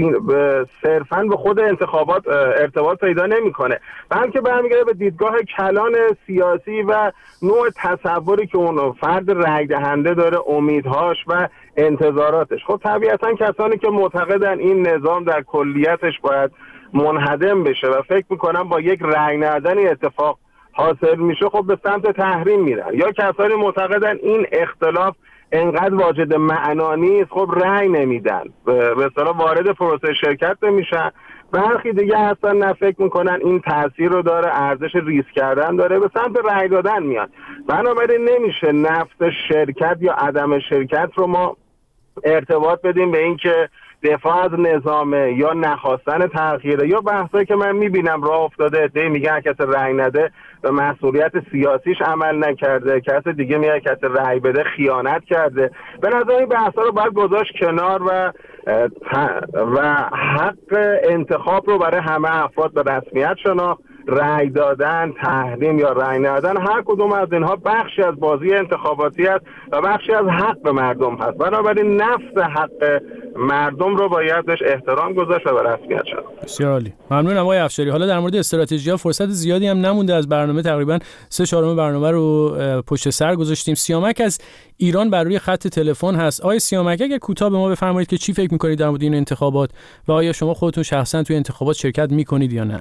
صرفاً به خود انتخابات ارتباط پیدا نمیکنه، بلکه برمیگرده به دیدگاه کلان سیاسی و نوع تصوری که اون فرد رأی دهنده داره، امیدهاش و انتظاراتش. خب طبیعتاً کسانی که معتقدن این نظام در کلیتش باید منهدم بشه و فکر میکنم با یک رأی ندادن اتفاق حاصل میشه، خب به سمت تحریم میرن. یا کسانی معتقدن این اختلاف انقدر واجد معنا نیست، خب رأی نمیدن، به اصطلاح وارد پروسه شرکت نمیشن. برخی دیگه اصلا نه فکر میکنن این تاثیر رو داره، ارزش ریسک کردن داره، به سمت رأی دادن میان. بنابراین نمیشه نفس شرکت یا عدم شرکت رو ما ارتباط بدیم به این که دفاع از نظامه یا نخواستن تغییره، یا بحثایی که من میبینم راه افتاده، عده‌ای میگن کسی رأی نده به مسئولیت سیاسیش عمل نکرده، کسی دیگه میگه کسی رأی بده خیانت کرده. به نظر این بحثا رو باید گذاشت کنار و حق انتخاب رو برای همه افراد به رسمیت شناخت. رأی دادن، تحریم یا رأی ندادن، هر کدوم از اینها بخشی از بازی انتخاباتی است و بخشی از حق مردم هست. بنابراین نفس حق مردم رو باید بهش احترام گذاشت و به رسمیت شناخت. بسیار عالی، ممنون آقای افشاری. حالا در مورد استراتژی‌ها فرصت زیادی هم نمونده از برنامه، تقریبا 3/4 برنامه رو پشت سر گذاشتیم. سیامک از ایران بر روی خط تلفن هست. آقای سیامک، اگه کوتاه به ما بفرمایید که چی فکر می‌کنید در مورد این انتخابات و آیا شما خودتون شخصا توی انتخابات شرکت می‌کنید یا نه؟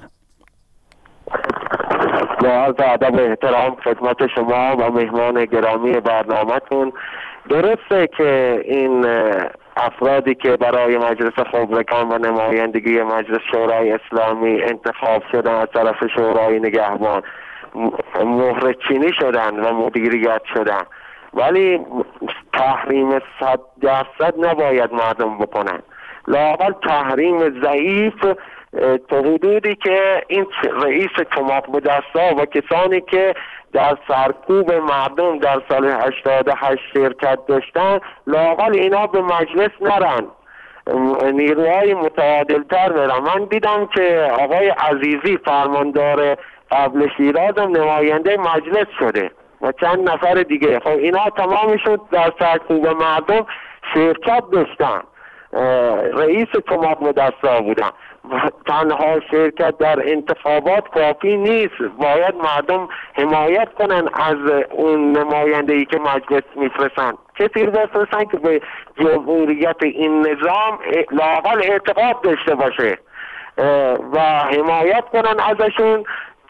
با عرض ادب و احترام خدمت شما و مهمان گرامی برنامه‌تون، درسته که این افرادی که برای مجلس خبرگان و نمایندگی مجلس شورای اسلامی انتخاب شدن از طرف شورای نگهبان مهره چینی شدن و مدیریت شدن، ولی تحریم 100% نباید مردم بکنن. لااقل تحریم ضعیف تا حدودی که این رئیس کمک به دستا و کسانی که در سرکوب مردم در سال 88 شرکت داشتن، لااقل اینا به مجلس نرن، نیروهای متعادلتر برن. من دیدم که آقای عزیزی فرماندار قبل شیراز هم نماینده مجلس شده و چند نفر دیگه. خب اینا تمامشون در سرکوب مردم شرکت داشتن، رئیس کمک به دستا بودن. و تنها شرکت در انتخابات کافی نیست، باید مردم حمایت کنن از اون نماینده‌ای که مجلس میفرستن، کسی رو بفرستن که به جمهوریت این نظام لااقل اعتقاد داشته باشه و حمایت کنن ازشون،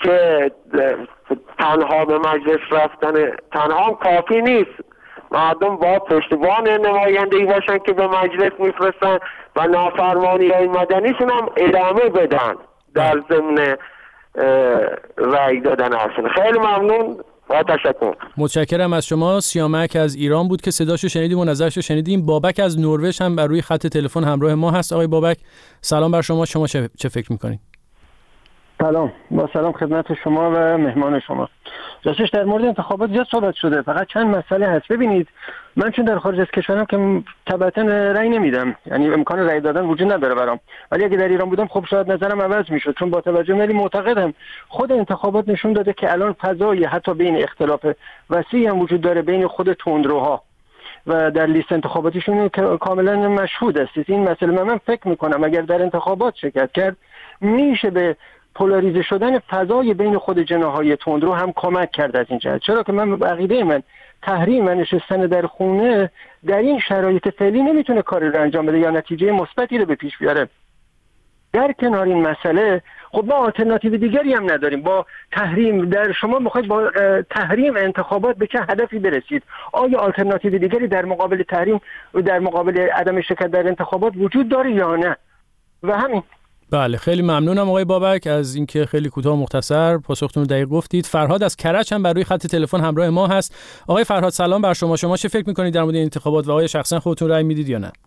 که تنها به مجلس رفتن تنها هم کافی نیست. مردم با پشتیبان نمایندگی باشن که به مجلس میفرستن و نافرمانی‌های مدنیشون هم ادامه بدن در ضمن رأی دادن هستن. خیلی ممنون و تشکر. متشکرم از شما. سیامک از ایران بود که صداشو شنیدیم و نظرشو شنیدیم. بابک از نروژ هم بر روی خط تلفن همراه ما هست. آقای بابک سلام بر شما. شما چه فکر میکنید؟ سلام، با سلام خدمت شما و مهمان شما. راستش در مورد انتخابات زیاد صحبت شده، فقط چند مسئله هست. ببینید من چون در خارج از کشورم که طبعا رأی نمیدم، یعنی امکان رأی دادن وجود نداره برام، ولی اگه در ایران بودم خب شاید نظرم عوض میشد، چون با توجه ولی معتقدم خود انتخابات نشون داده که الان فضای حتی بین اختلاف وسیعی هم وجود داره بین خود تندروها و در لیست انتخاباتیشون کاملا مشهود است این مسئله. من فکر میکنم اگر در انتخابات شرکت کرد میشه به پولاریزه شدن فضای بین خود جناح‌های تندرو هم کمک کرد از این جهت. چرا که من عقیده من تحریم و نشستن در خونه در این شرایط فعلی نمیتونه کاری رو انجام بده یا نتیجه مثبتی رو به پیش بیاره. در کنار این مسئله خب ما آلترناتیو دیگری هم نداریم. با تحریم در شما میخواید با تحریم انتخابات به چه هدفی برسید؟ آیا آلترناتیو دیگری در مقابل تحریم و در مقابل عدم شرکت در انتخابات وجود داره یا نه؟ و همین. بله خیلی ممنونم آقای بابک از اینکه خیلی کوتاه و مختصر پاسختون رو دقیق گفتید. فرهاد از کرج هم بر روی خط تلفن همراه ما هست. آقای فرهاد سلام بر شما. شما چه فکر می‌کنید در مورد این انتخابات و آیا شخصا خودتون رأی میدید یا نه؟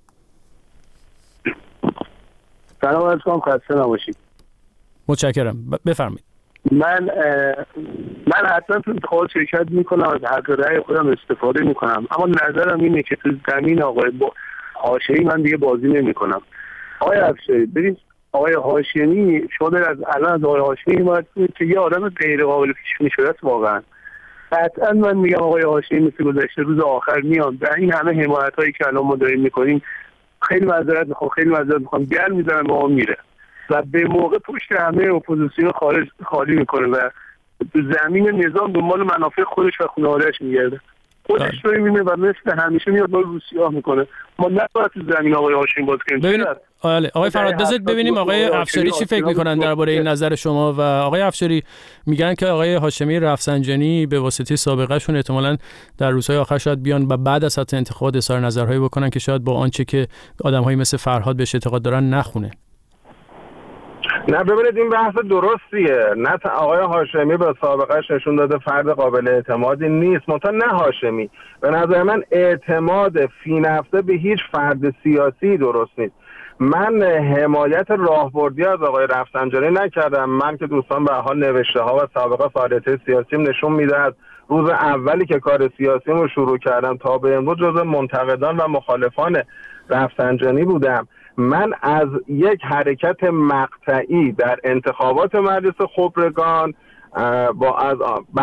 سلام علیکم، خسته نباشید. متشکرم. بفرمایید. من حتما تو انتخابات شرکت میکنم، از حق رأی خودم استفاده میکنم، اما نظرم اینه که تو زمین آقای هاشمی من دیگه بازی نمیکنم. آقای افشاری ببین، آقای هاشمی شما از الان از آقای هاشمی باید که یه آدم غیر قابل پیش‌بینی شده است. واقعا قطعا من میگم آقای هاشمی مثل گذشته روز آخر میان در این همه حمایتایی که الان ما داریم میکنیم خیلی معذرت میخوام گل میزنن با ما میره و به موقع پشت همه اپوزیسیون خالی میکنه و تو زمین نظام دنبال منافع خودش و خانواده‌اش میگرده. خودش رو میمونه و مثل همیشه میاد با روسیاه میکنه. ما نباید تو زمین آقای هاشمی باز کنیم. آقای فرهاد بذارید ببینیم آقای افشاری چی فکر میکنن درباره این نظر شما. و آقای افشاری میگن که آقای هاشمی رفسنجانی به واسطه سابقه شون احتمالاً در روزهای آخر شاید بیان و بعد از حتی انتخابات اظهار نظرهایی بکنن که شاید با آنچه که آدم‌های مثل فرهاد بهش اعتقاد دارن نخونه. نه ببینید این بحث درستیه. نه آقای هاشمی به سابقهش نشون داده فرد قابل اعتمادی نیست. منتها نه هاشمی، به نظر من اعتماد فی نفسه به هیچ فرد سیاسی درست نیست. من حمایت راهبردی از آقای رفسنجانی نکردم. من که دوستان به حال نوشته ها و سابقه فعالیت سیاسیم نشون میده از روز اولی که کار سیاسیم رو شروع کردم تا به امروز جزو منتقدان و مخالفان رفسنجانی بودم. من از یک حرکت مقطعی در انتخابات مجلس خبرگان از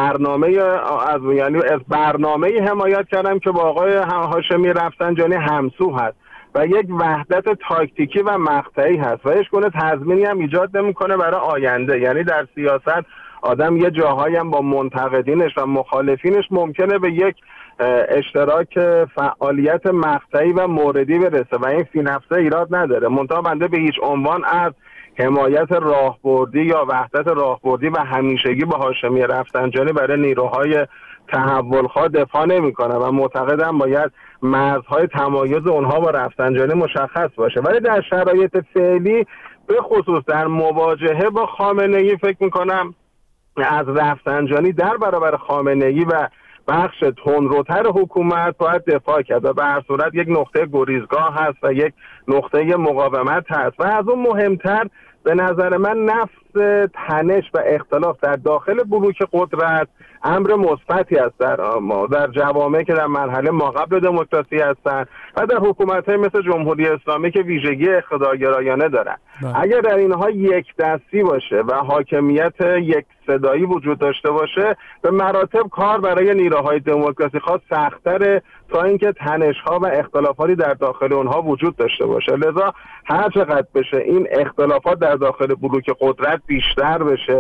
برنامه حمایت کردم که با آقای هاشمی رفسنجانی همسو هست و یک وحدت تاکتیکی و مقطعی هست و هیچ گونه تضمینی هم ایجاد نمیکنه برای آینده. یعنی در سیاست آدم یه جاهایی هم با منتقدینش و مخالفینش ممکنه به یک اشتراک فعالیت مقطعی و موردی برسه و این فی نفسه ایراد نداره. منتها بنده به هیچ عنوان از حمایت راهبردی یا وحدت راهبردی و همیشگی با هاشمی رفسنجانی برای نیروهای تحولخواه دفاع نمی‌کنه و معتقدم باید مرزهای تمایز اونها با رفسنجانی مشخص باشه. ولی در شرایط فعلی به خصوص در مواجهه با خامنه‌ای فکر می‌کنم از رفسنجانی در برابر خامنه‌ای و بخش تندروتر حکومت باید دفاع کرد و به هر صورت یک نقطه گریزگاه هست و یک نقطه مقاومت هست و از اون مهمتر به نظر من نفس تنش و اختلاف در داخل بلوک قدرت امر مثبتی است در جوامعی که در مرحله ماقبل دموکراسی هستند و در حکومت‌های مثل جمهوری اسلامی که ویژگی اقتدارگرایانه دارند. اگر در اینها یک دستی باشه و حاکمیت یک صدایی وجود داشته باشه به مراتب کار برای نیروهای دموکراسی خواست سخت‌تره تا اینکه تنش‌ها و اختلافاتی در داخل اونها وجود داشته باشه. لذا هر چقدر بشه این اختلافات در داخل بلوک قدرت بیشتر بشه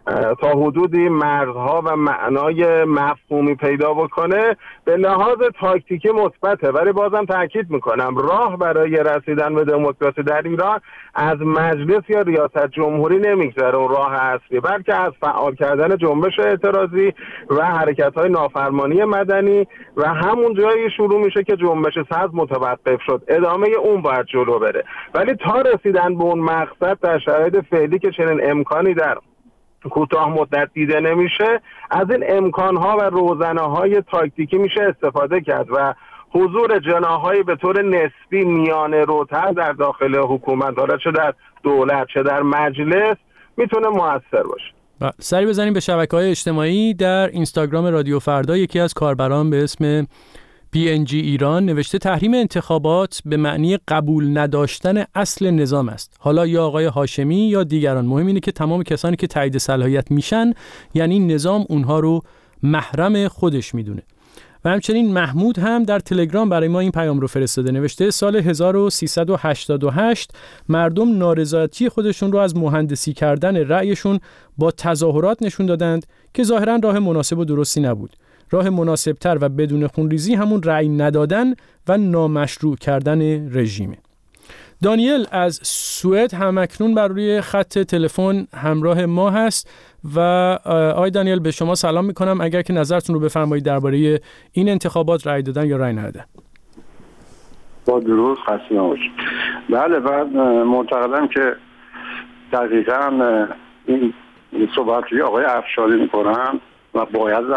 تا حدودی مرزها و معنای مفهومی پیدا بکنه به لحاظ تاکتیکی مثبته، ولی بازم تاکید میکنم راه برای رسیدن به دموکراسی در ایران از مجلس یا ریاست جمهوری نمیگذره اون راه اصلی، بلکه از فعال کردن جنبش اعتراضی و حرکت‌های نافرمانی مدنی و همون جایی شروع میشه که جنبش سبز متوقف شد، ادامه اون باید جلو بره. ولی تا رسیدن به اون مقصد در شرایط فعلی که چنین امکانی در کوتاه مدت دیده نمیشه، از این امکانها و روزنه‌های تاکتیکی میشه استفاده کرد و حضور جناح‌های به طور نسبی میانه روتر در داخل حکومت، حالا چه در دولت چه در مجلس، میتونه موثر باشه. سری بزنیم به شبکه‌های اجتماعی. در اینستاگرام رادیو فردا یکی از کاربران به اسم PNG ایران نوشته تحریم انتخابات به معنی قبول نداشتن اصل نظام است. حالا یا آقای هاشمی یا دیگران، مهم اینه که تمام کسانی که تایید صلاحیت میشن یعنی نظام اونها رو محرم خودش میدونه. و همچنین محمود هم در تلگرام برای ما این پیام رو فرستاده، نوشته سال 1388 مردم نارضایتی خودشون رو از مهندسی کردن رأیشون با تظاهرات نشون دادند که ظاهراً راه مناسب و درستی نبود. راه مناسبتر و بدون خونریزی همون رأی ندادن و نامشروع کردن رژیمه. دانیل از سوئد همکنون بر روی خط تلفن همراه ما هست و آقای دانیل به شما سلام میکنم. اگر که نظرتون رو بفرمایید درباره این انتخابات، رأی دادن یا رأی ندادن. با درود خسته نباشید. بله، بعد معتقدم که دقیقاً این صحبتی آقای افشاری میکنن و باید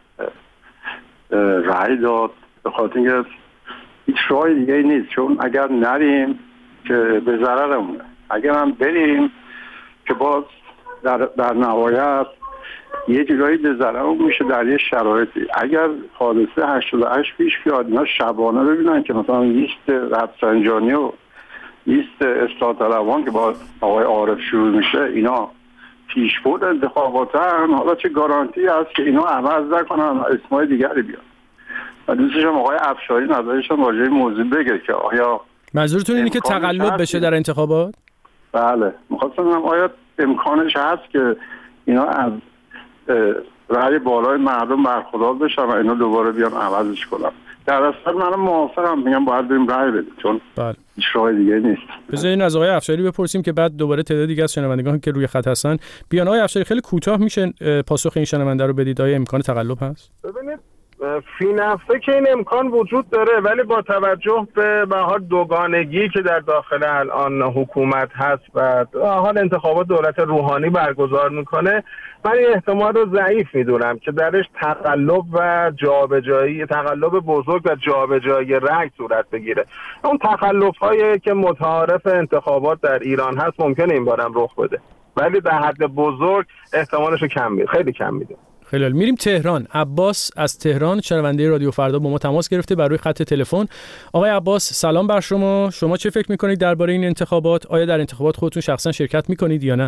رأی داد، به خاطر اینکه هیچ راه دیگه نیست، چون اگر نریم که به ضررمونه، اگر هم بریم که باز در نهایت یه جورایی به ضررمون میشه در یه شرایطی. اگر حادثه 88 پیش بیاد اینا شبانه ببینن که مثلا لیست رفسنجانی و لیست اصلاح طلبان که با آقای عارف شروع میشه اینا پیشبرد انتخاباتن، حالا چه گارانتی هست که اینا عوض نکنن اسمای دیگری بیاد. و دوستشم آقای افشاری نظرشون راجع به موضوع بگه که آیا منظورتون اینه که تقلب بشه در انتخابات؟ بله، می‌خواستم آیا امکانش هست که اینا از رأی بالای مردم برخوردار بشن و اینا دوباره بیان عوضش کنن. در اصل من موافقم، میگم باید بریم رأی بدیم، چون هیچ راه دیگه نیست. بذارین از آقای افشاری بپرسیم که بعد دوباره تعداد دیگه از شنوندگان که روی خط هستن بیان. آقای افشاری خیلی کوتاه میشه پاسخ این شنونده رو بدید، آیا امکان تقلب هست؟ ببینید فی نفسه که این امکان وجود داره، ولی با توجه به حال دوگانگی که در داخل الان حکومت هست و حال انتخابات دولت روحانی برگزار میکنه، من این احتمال رو ضعیف میدونم که درش تقلب و جابجایی، تقلب بزرگ و جابجایی رأی صورت بگیره. اون تخلف‌هایی که متعارف انتخابات در ایران هست ممکنه این بارم رخ بده، ولی در حد بزرگ احتمالش رو کم میده، خیلی کم میده. خیلی میریم تهران. عباس از تهران شنونده رادیو فردا با ما تماس گرفته بر روی خط تلفن. آقای عباس سلام بر شما. شما چه فکر میکنید درباره این انتخابات؟ آیا در انتخابات خودتون شخصا شرکت میکنید یا نه؟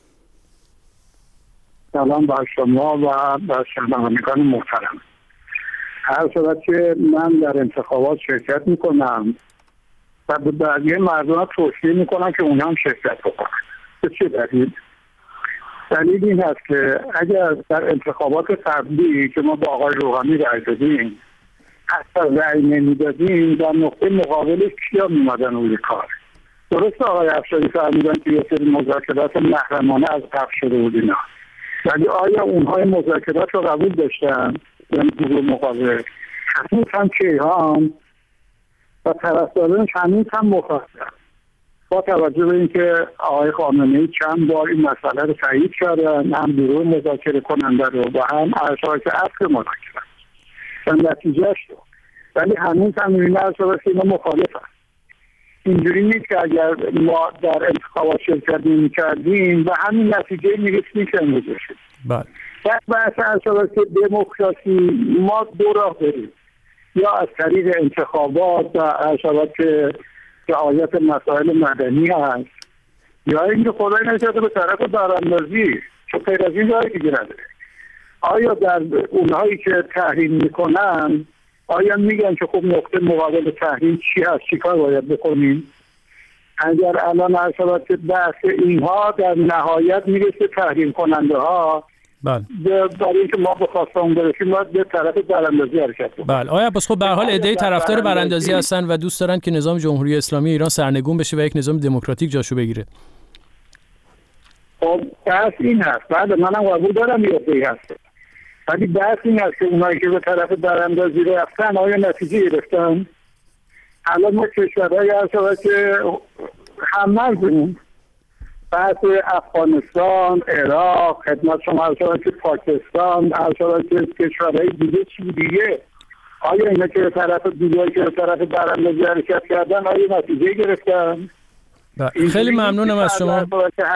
سلام بر شما و بر شنوندگان محترم. هر صورت که من در انتخابات شرکت میکنم و به بقیه مردم توصیه میکنم که اونها هم شرکت بکنن. به چه دلیل؟ دلیل این هست که اگر در انتخابات قبلی که ما با آقای روحانی رأی دادیم حتی رأی نمیدادیم، در نقطه مقابل کیا میمدن روی کار؟ درست آقای افشاری فرمودن که یه سری مذاکرات محرمانه از قبل شده بود اینا، ولی آیا اونها این مذاکرات رو قبول داشتن؟ یعنی گروه مقابل هنوز هم کیهان و طرفدارانش هنوز هم مخالفن، با توجه به اینکه آقای خامنه‌ای چند بار این مسئله رو تایید کردن، هم گروه مذاکره کننده رو و هم ارشاد اصل مذاکره و نتیجهش رو، ولی هنوز هم این ارشاد که اینا مخالفن. اینجوری نیست که اگر ما در انتخابات شرکت نمی‌کردیم و همین نتیجه می‌رسیم که امروز شد. بله. بحث ارشاد که دموکراسی ما دو راه داریم، یا از طریق انتخابات و ارشاد که رعایت مسائل مدنی هست، یا اینکه خدای نکرده به طرف براندازی، چون غیر از این جایی دیگه نداره. آیا در اونهایی که تحریم میکنن آیا میگن که خب نقطه مقابل تحریم چی هست، چی کار باید بکنیم؟ اگر الان ارشاد که بحث اینها در نهایت میرسه تحریم کننده ها، بله، برای اینکه ما به خواستمون برسیم باید به طرف براندازی حرکت کنیم. بله آقای عباس، خب به هر حال عده‌ای طرفدار براندازی هستن و دوست دارن که نظام جمهوری اسلامی ایران سرنگون بشه و یک نظام دموکراتیک جاشو بگیره. خب بحث این هست، بعد منم قبول دارم یه عده‌ای هست، ولی بحث این هست که اونایی که به طرف براندازی رفتن آیا نتیجه گرفتن؟ الان ما کشورهایی هستن که هممزون، بحث افغانستان، عراق، خدمت شما هستن که پاکستان، هستن که کشورهای دیگه چی دیگه، آیا اینا که به طرف دیگه که به طرف براندازی حرکت کردن آیا نتیجه گرفتن؟ خیلی ممنونم از شما.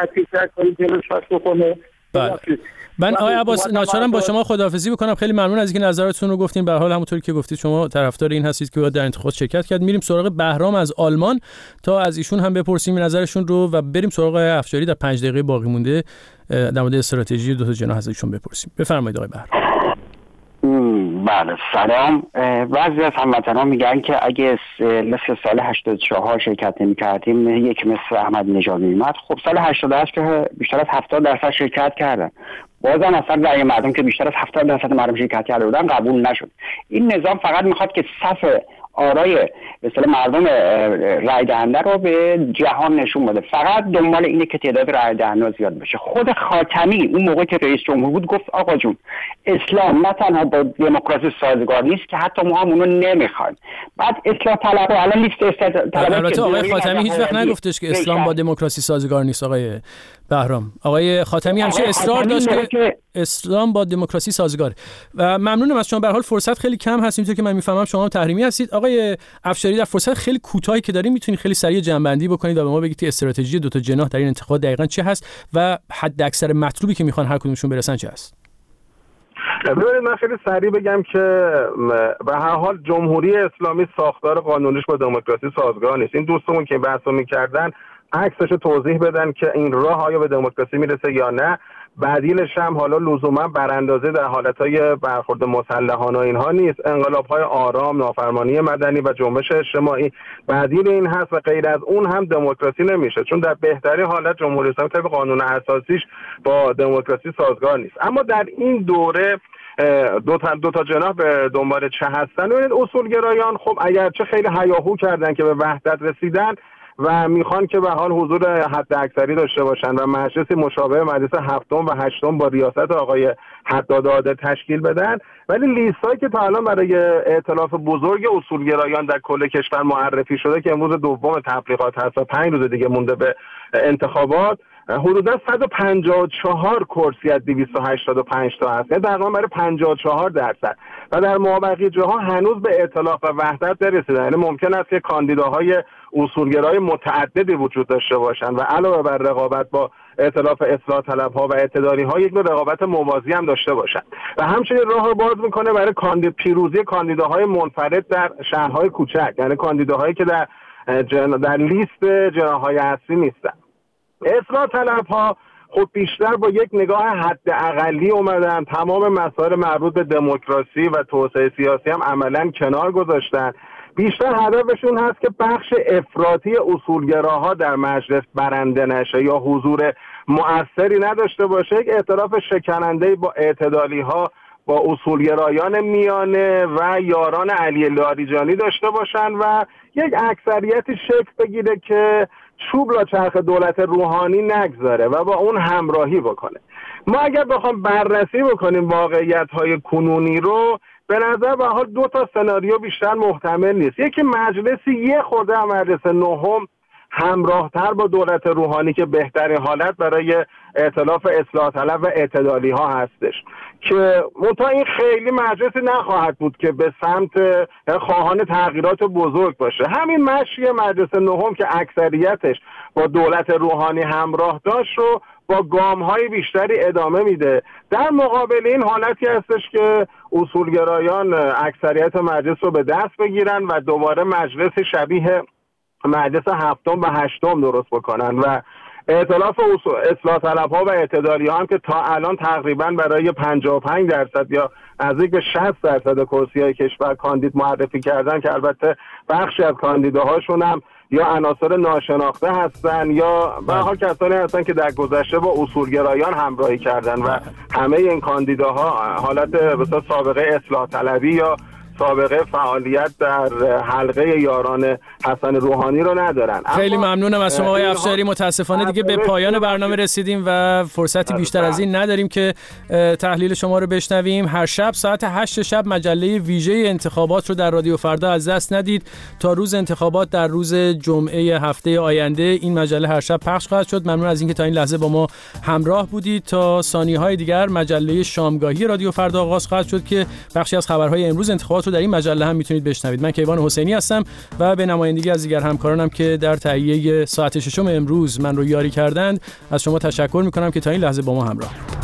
من آقای عباس ناچارم با شما خداحافظی بکنم. خیلی ممنون از اینکه نظرتون رو گفتین. به هر حال همونطوری که گفتید شما طرفدار این هستید که باید در انتخابات شرکت کرد. میریم سراغ بهرام از آلمان تا از ایشون هم بپرسیم نظرشون رو و بریم سراغ افشاری. در 5 دقیقه باقی مونده در مورد استراتژی دو تا جناح از ایشون بپرسیم. بفرمایید آقای بهرام. بله سلام. بعضی از هموطنان میگن که اگه مثل سال 84 شرکت نمی‌کردیم یک مثل احمد نژاد میومد. خب سال 88 که بیشتر از 70% شرکت کردن، بازم اصلا رأی مردم که بیشتر از 70% مردم شرکت کرده بودن قبول نشد. این نظام فقط میخواد که صف آرای به اصطلاح مردم رای دهنده رو به جهان نشون بده، فقط دنبال اینه که تعداد رای دهنده زیاد بشه. خود خاتمی اون موقع که رئیس جمهور بود گفت آقا جون اسلام نه تنها با دموکراسی سازگار نیست که حتی ما هم اونو نمیخوایم. بعد اصلاح طلب الان لیست اصلاح طلب، البته آقای خاتمی هیچ وقت نگفتش که اسلام با دموکراسی سازگار نیست. آقای بهرام، آقای خاتمی همیشه اصرار داشت که اسلام با دموکراسی سازگاره. و ممنونم از شما. به هر حال فرصت خیلی کم هست، اینطور که من میفهمم شما هم تحریمی هستید. آقای افشاری در فرصت خیلی کوتاهی که داریم میتونید خیلی سریع جمع‌بندی بکنید و به ما بگید که استراتژی دو تا جناح در این انتخابات دقیقاً چه هست و حد اکثر مطلوبی که میخوان هر کدومشون برسن چه هست. ببینید من خیلی سریع بگم که به هر حال جمهوری اسلامی ساختار قانونیش با دموکراسی سازگار نیست. این دوستمون که بحثو می‌کردن عکسش توضیح بدن که این راه آیا به دموکراسی میرسه یا نه. بدیلش هم حالا لزوما براندازی در حالتهای برخورد مسلحانه اینها نیست، انقلاب‌های آرام، نافرمانی مدنی و جنبش اجتماعی بدیل این هست و غیر از اون هم دموکراسی نمیشه، چون در بهترین حالت جمهوری اسلامی طبق قانون اساسیش با دموکراسی سازگار نیست. اما در این دوره دو تا جناح به دنبال چه هستن؟ ببینید اصولگرایان خب اگرچه خیلی هیاهو کردن که به وحدت رسیدن و میخوان که به حال حضور حد اکثری داشته باشن و مجلس مشابه مجلس هفتم و هشتم با ریاست آقای حداد عادل تشکیل بدن، ولی لیستایی که تا الان برای ائتلاف بزرگ اصولگرایان در کل کشور معرفی شده که امروز دوم تبلیغات هست و 5 روز دیگه مونده به انتخابات، حدودا 154 کرسی از 285 تا هست، یعنی تقریبا برای 54% و در مابقی جاها هنوز به ائتلاف و وحدت نرسیدن. یعنی ممکن است که کاندیداهای اصولگرای متعددی وجود داشته باشند و علاوه بر رقابت با ائتلاف اصلاح طلب‌ها و اعتدالی‌ها یک نوع رقابت موازی هم داشته باشند و همچنین راه رو باز میکنه برای پیروزی کاندیداهای منفرد در شهرهای کوچک، یعنی کاندیداهایی که در لیست جناح‌های اصلی نیستن. اصلاح طلب‌ها خب بیشتر با یک نگاه حد اقلی اومدن، تمام مسائل مربوط به دموکراسی و توسعه سیاسی هم عملاً کنار گذاشتن. بیشتر هدفشون هست که بخش افراطی اصولگراها در مجلس برنده نشه یا حضور مؤثری نداشته باشه، یک ائتلاف شکننده با اعتدالی‌ها با اصولگرایان میانه و یاران علی لاریجانی داشته باشن و یک اکثریتی شکل بگیره که چوب را چرخ دولت روحانی نگذاره و با اون همراهی بکنه. ما اگر بخوام بررسی بکنیم واقعیت‌های کنونی رو، به نظر به حال 2 تا سناریو بیشتر محتمل نیست. یکی مجلسی یه خورده مجلس نهم همراهتر با دولت روحانی که بهترین حالت برای ائتلاف اصلاح طلب و اعتدالی ها هستش که منتها این خیلی مجلسی نخواهد بود که به سمت خواهان تغییرات بزرگ باشه. همین مشی مجلس نهم که اکثریتش با دولت روحانی همراه داشت رو با گام‌های بیشتری ادامه میده. در مقابل این حالتی هستش که اصولگرایان اکثریت مجلس رو به دست بگیرن و دوباره مجلس شبیه مجلس هفتم و هشتم درست بکنن و ائتلاف اصلاح طلب‌ها و اعتدالی‌ها هم که تا الان تقریبا برای 55% یا نزدیک به 60% کرسی‌های کشور کاندید معرفی کردن که البته بخشی از کاندیداهاشون هم یا عناصر ناشناخته هستن یا به هر حال کسانی هستن که در گذشته با اصولگرایان همراهی کردن و همه این کاندیداها حالت مثلا سابقه اصلاح طلبی یا سابقه فعالیت در حلقه یاران حسن روحانی رو ندارن. خیلی ممنونم از شما آقای افشاری. متاسفانه دیگه به پایان برنامه رسیدیم و فرصتی بیشتر از این نداریم که تحلیل شما رو بشنویم. هر شب ساعت 8 شب مجله ویژه انتخابات رو در رادیو فردا از دست ندید. تا روز انتخابات در روز جمعه هفته آینده این مجله هر شب پخش خواهد شد. ممنون از اینکه تا این لحظه با ما همراه بودید. تا ثانیه‌های دیگر مجله شامگاهی رادیو فردا آغاز خواهد شد که بخشی از خبرهای امروز انتخابات رو در این مجله هم میتونید بشنوید. من کیوان حسینی هستم و به نمایندگی از دیگر همکارانم که در تهیه ساعت 6 امروز من رو یاری کردند از شما تشکر میکنم که تا این لحظه با ما همراه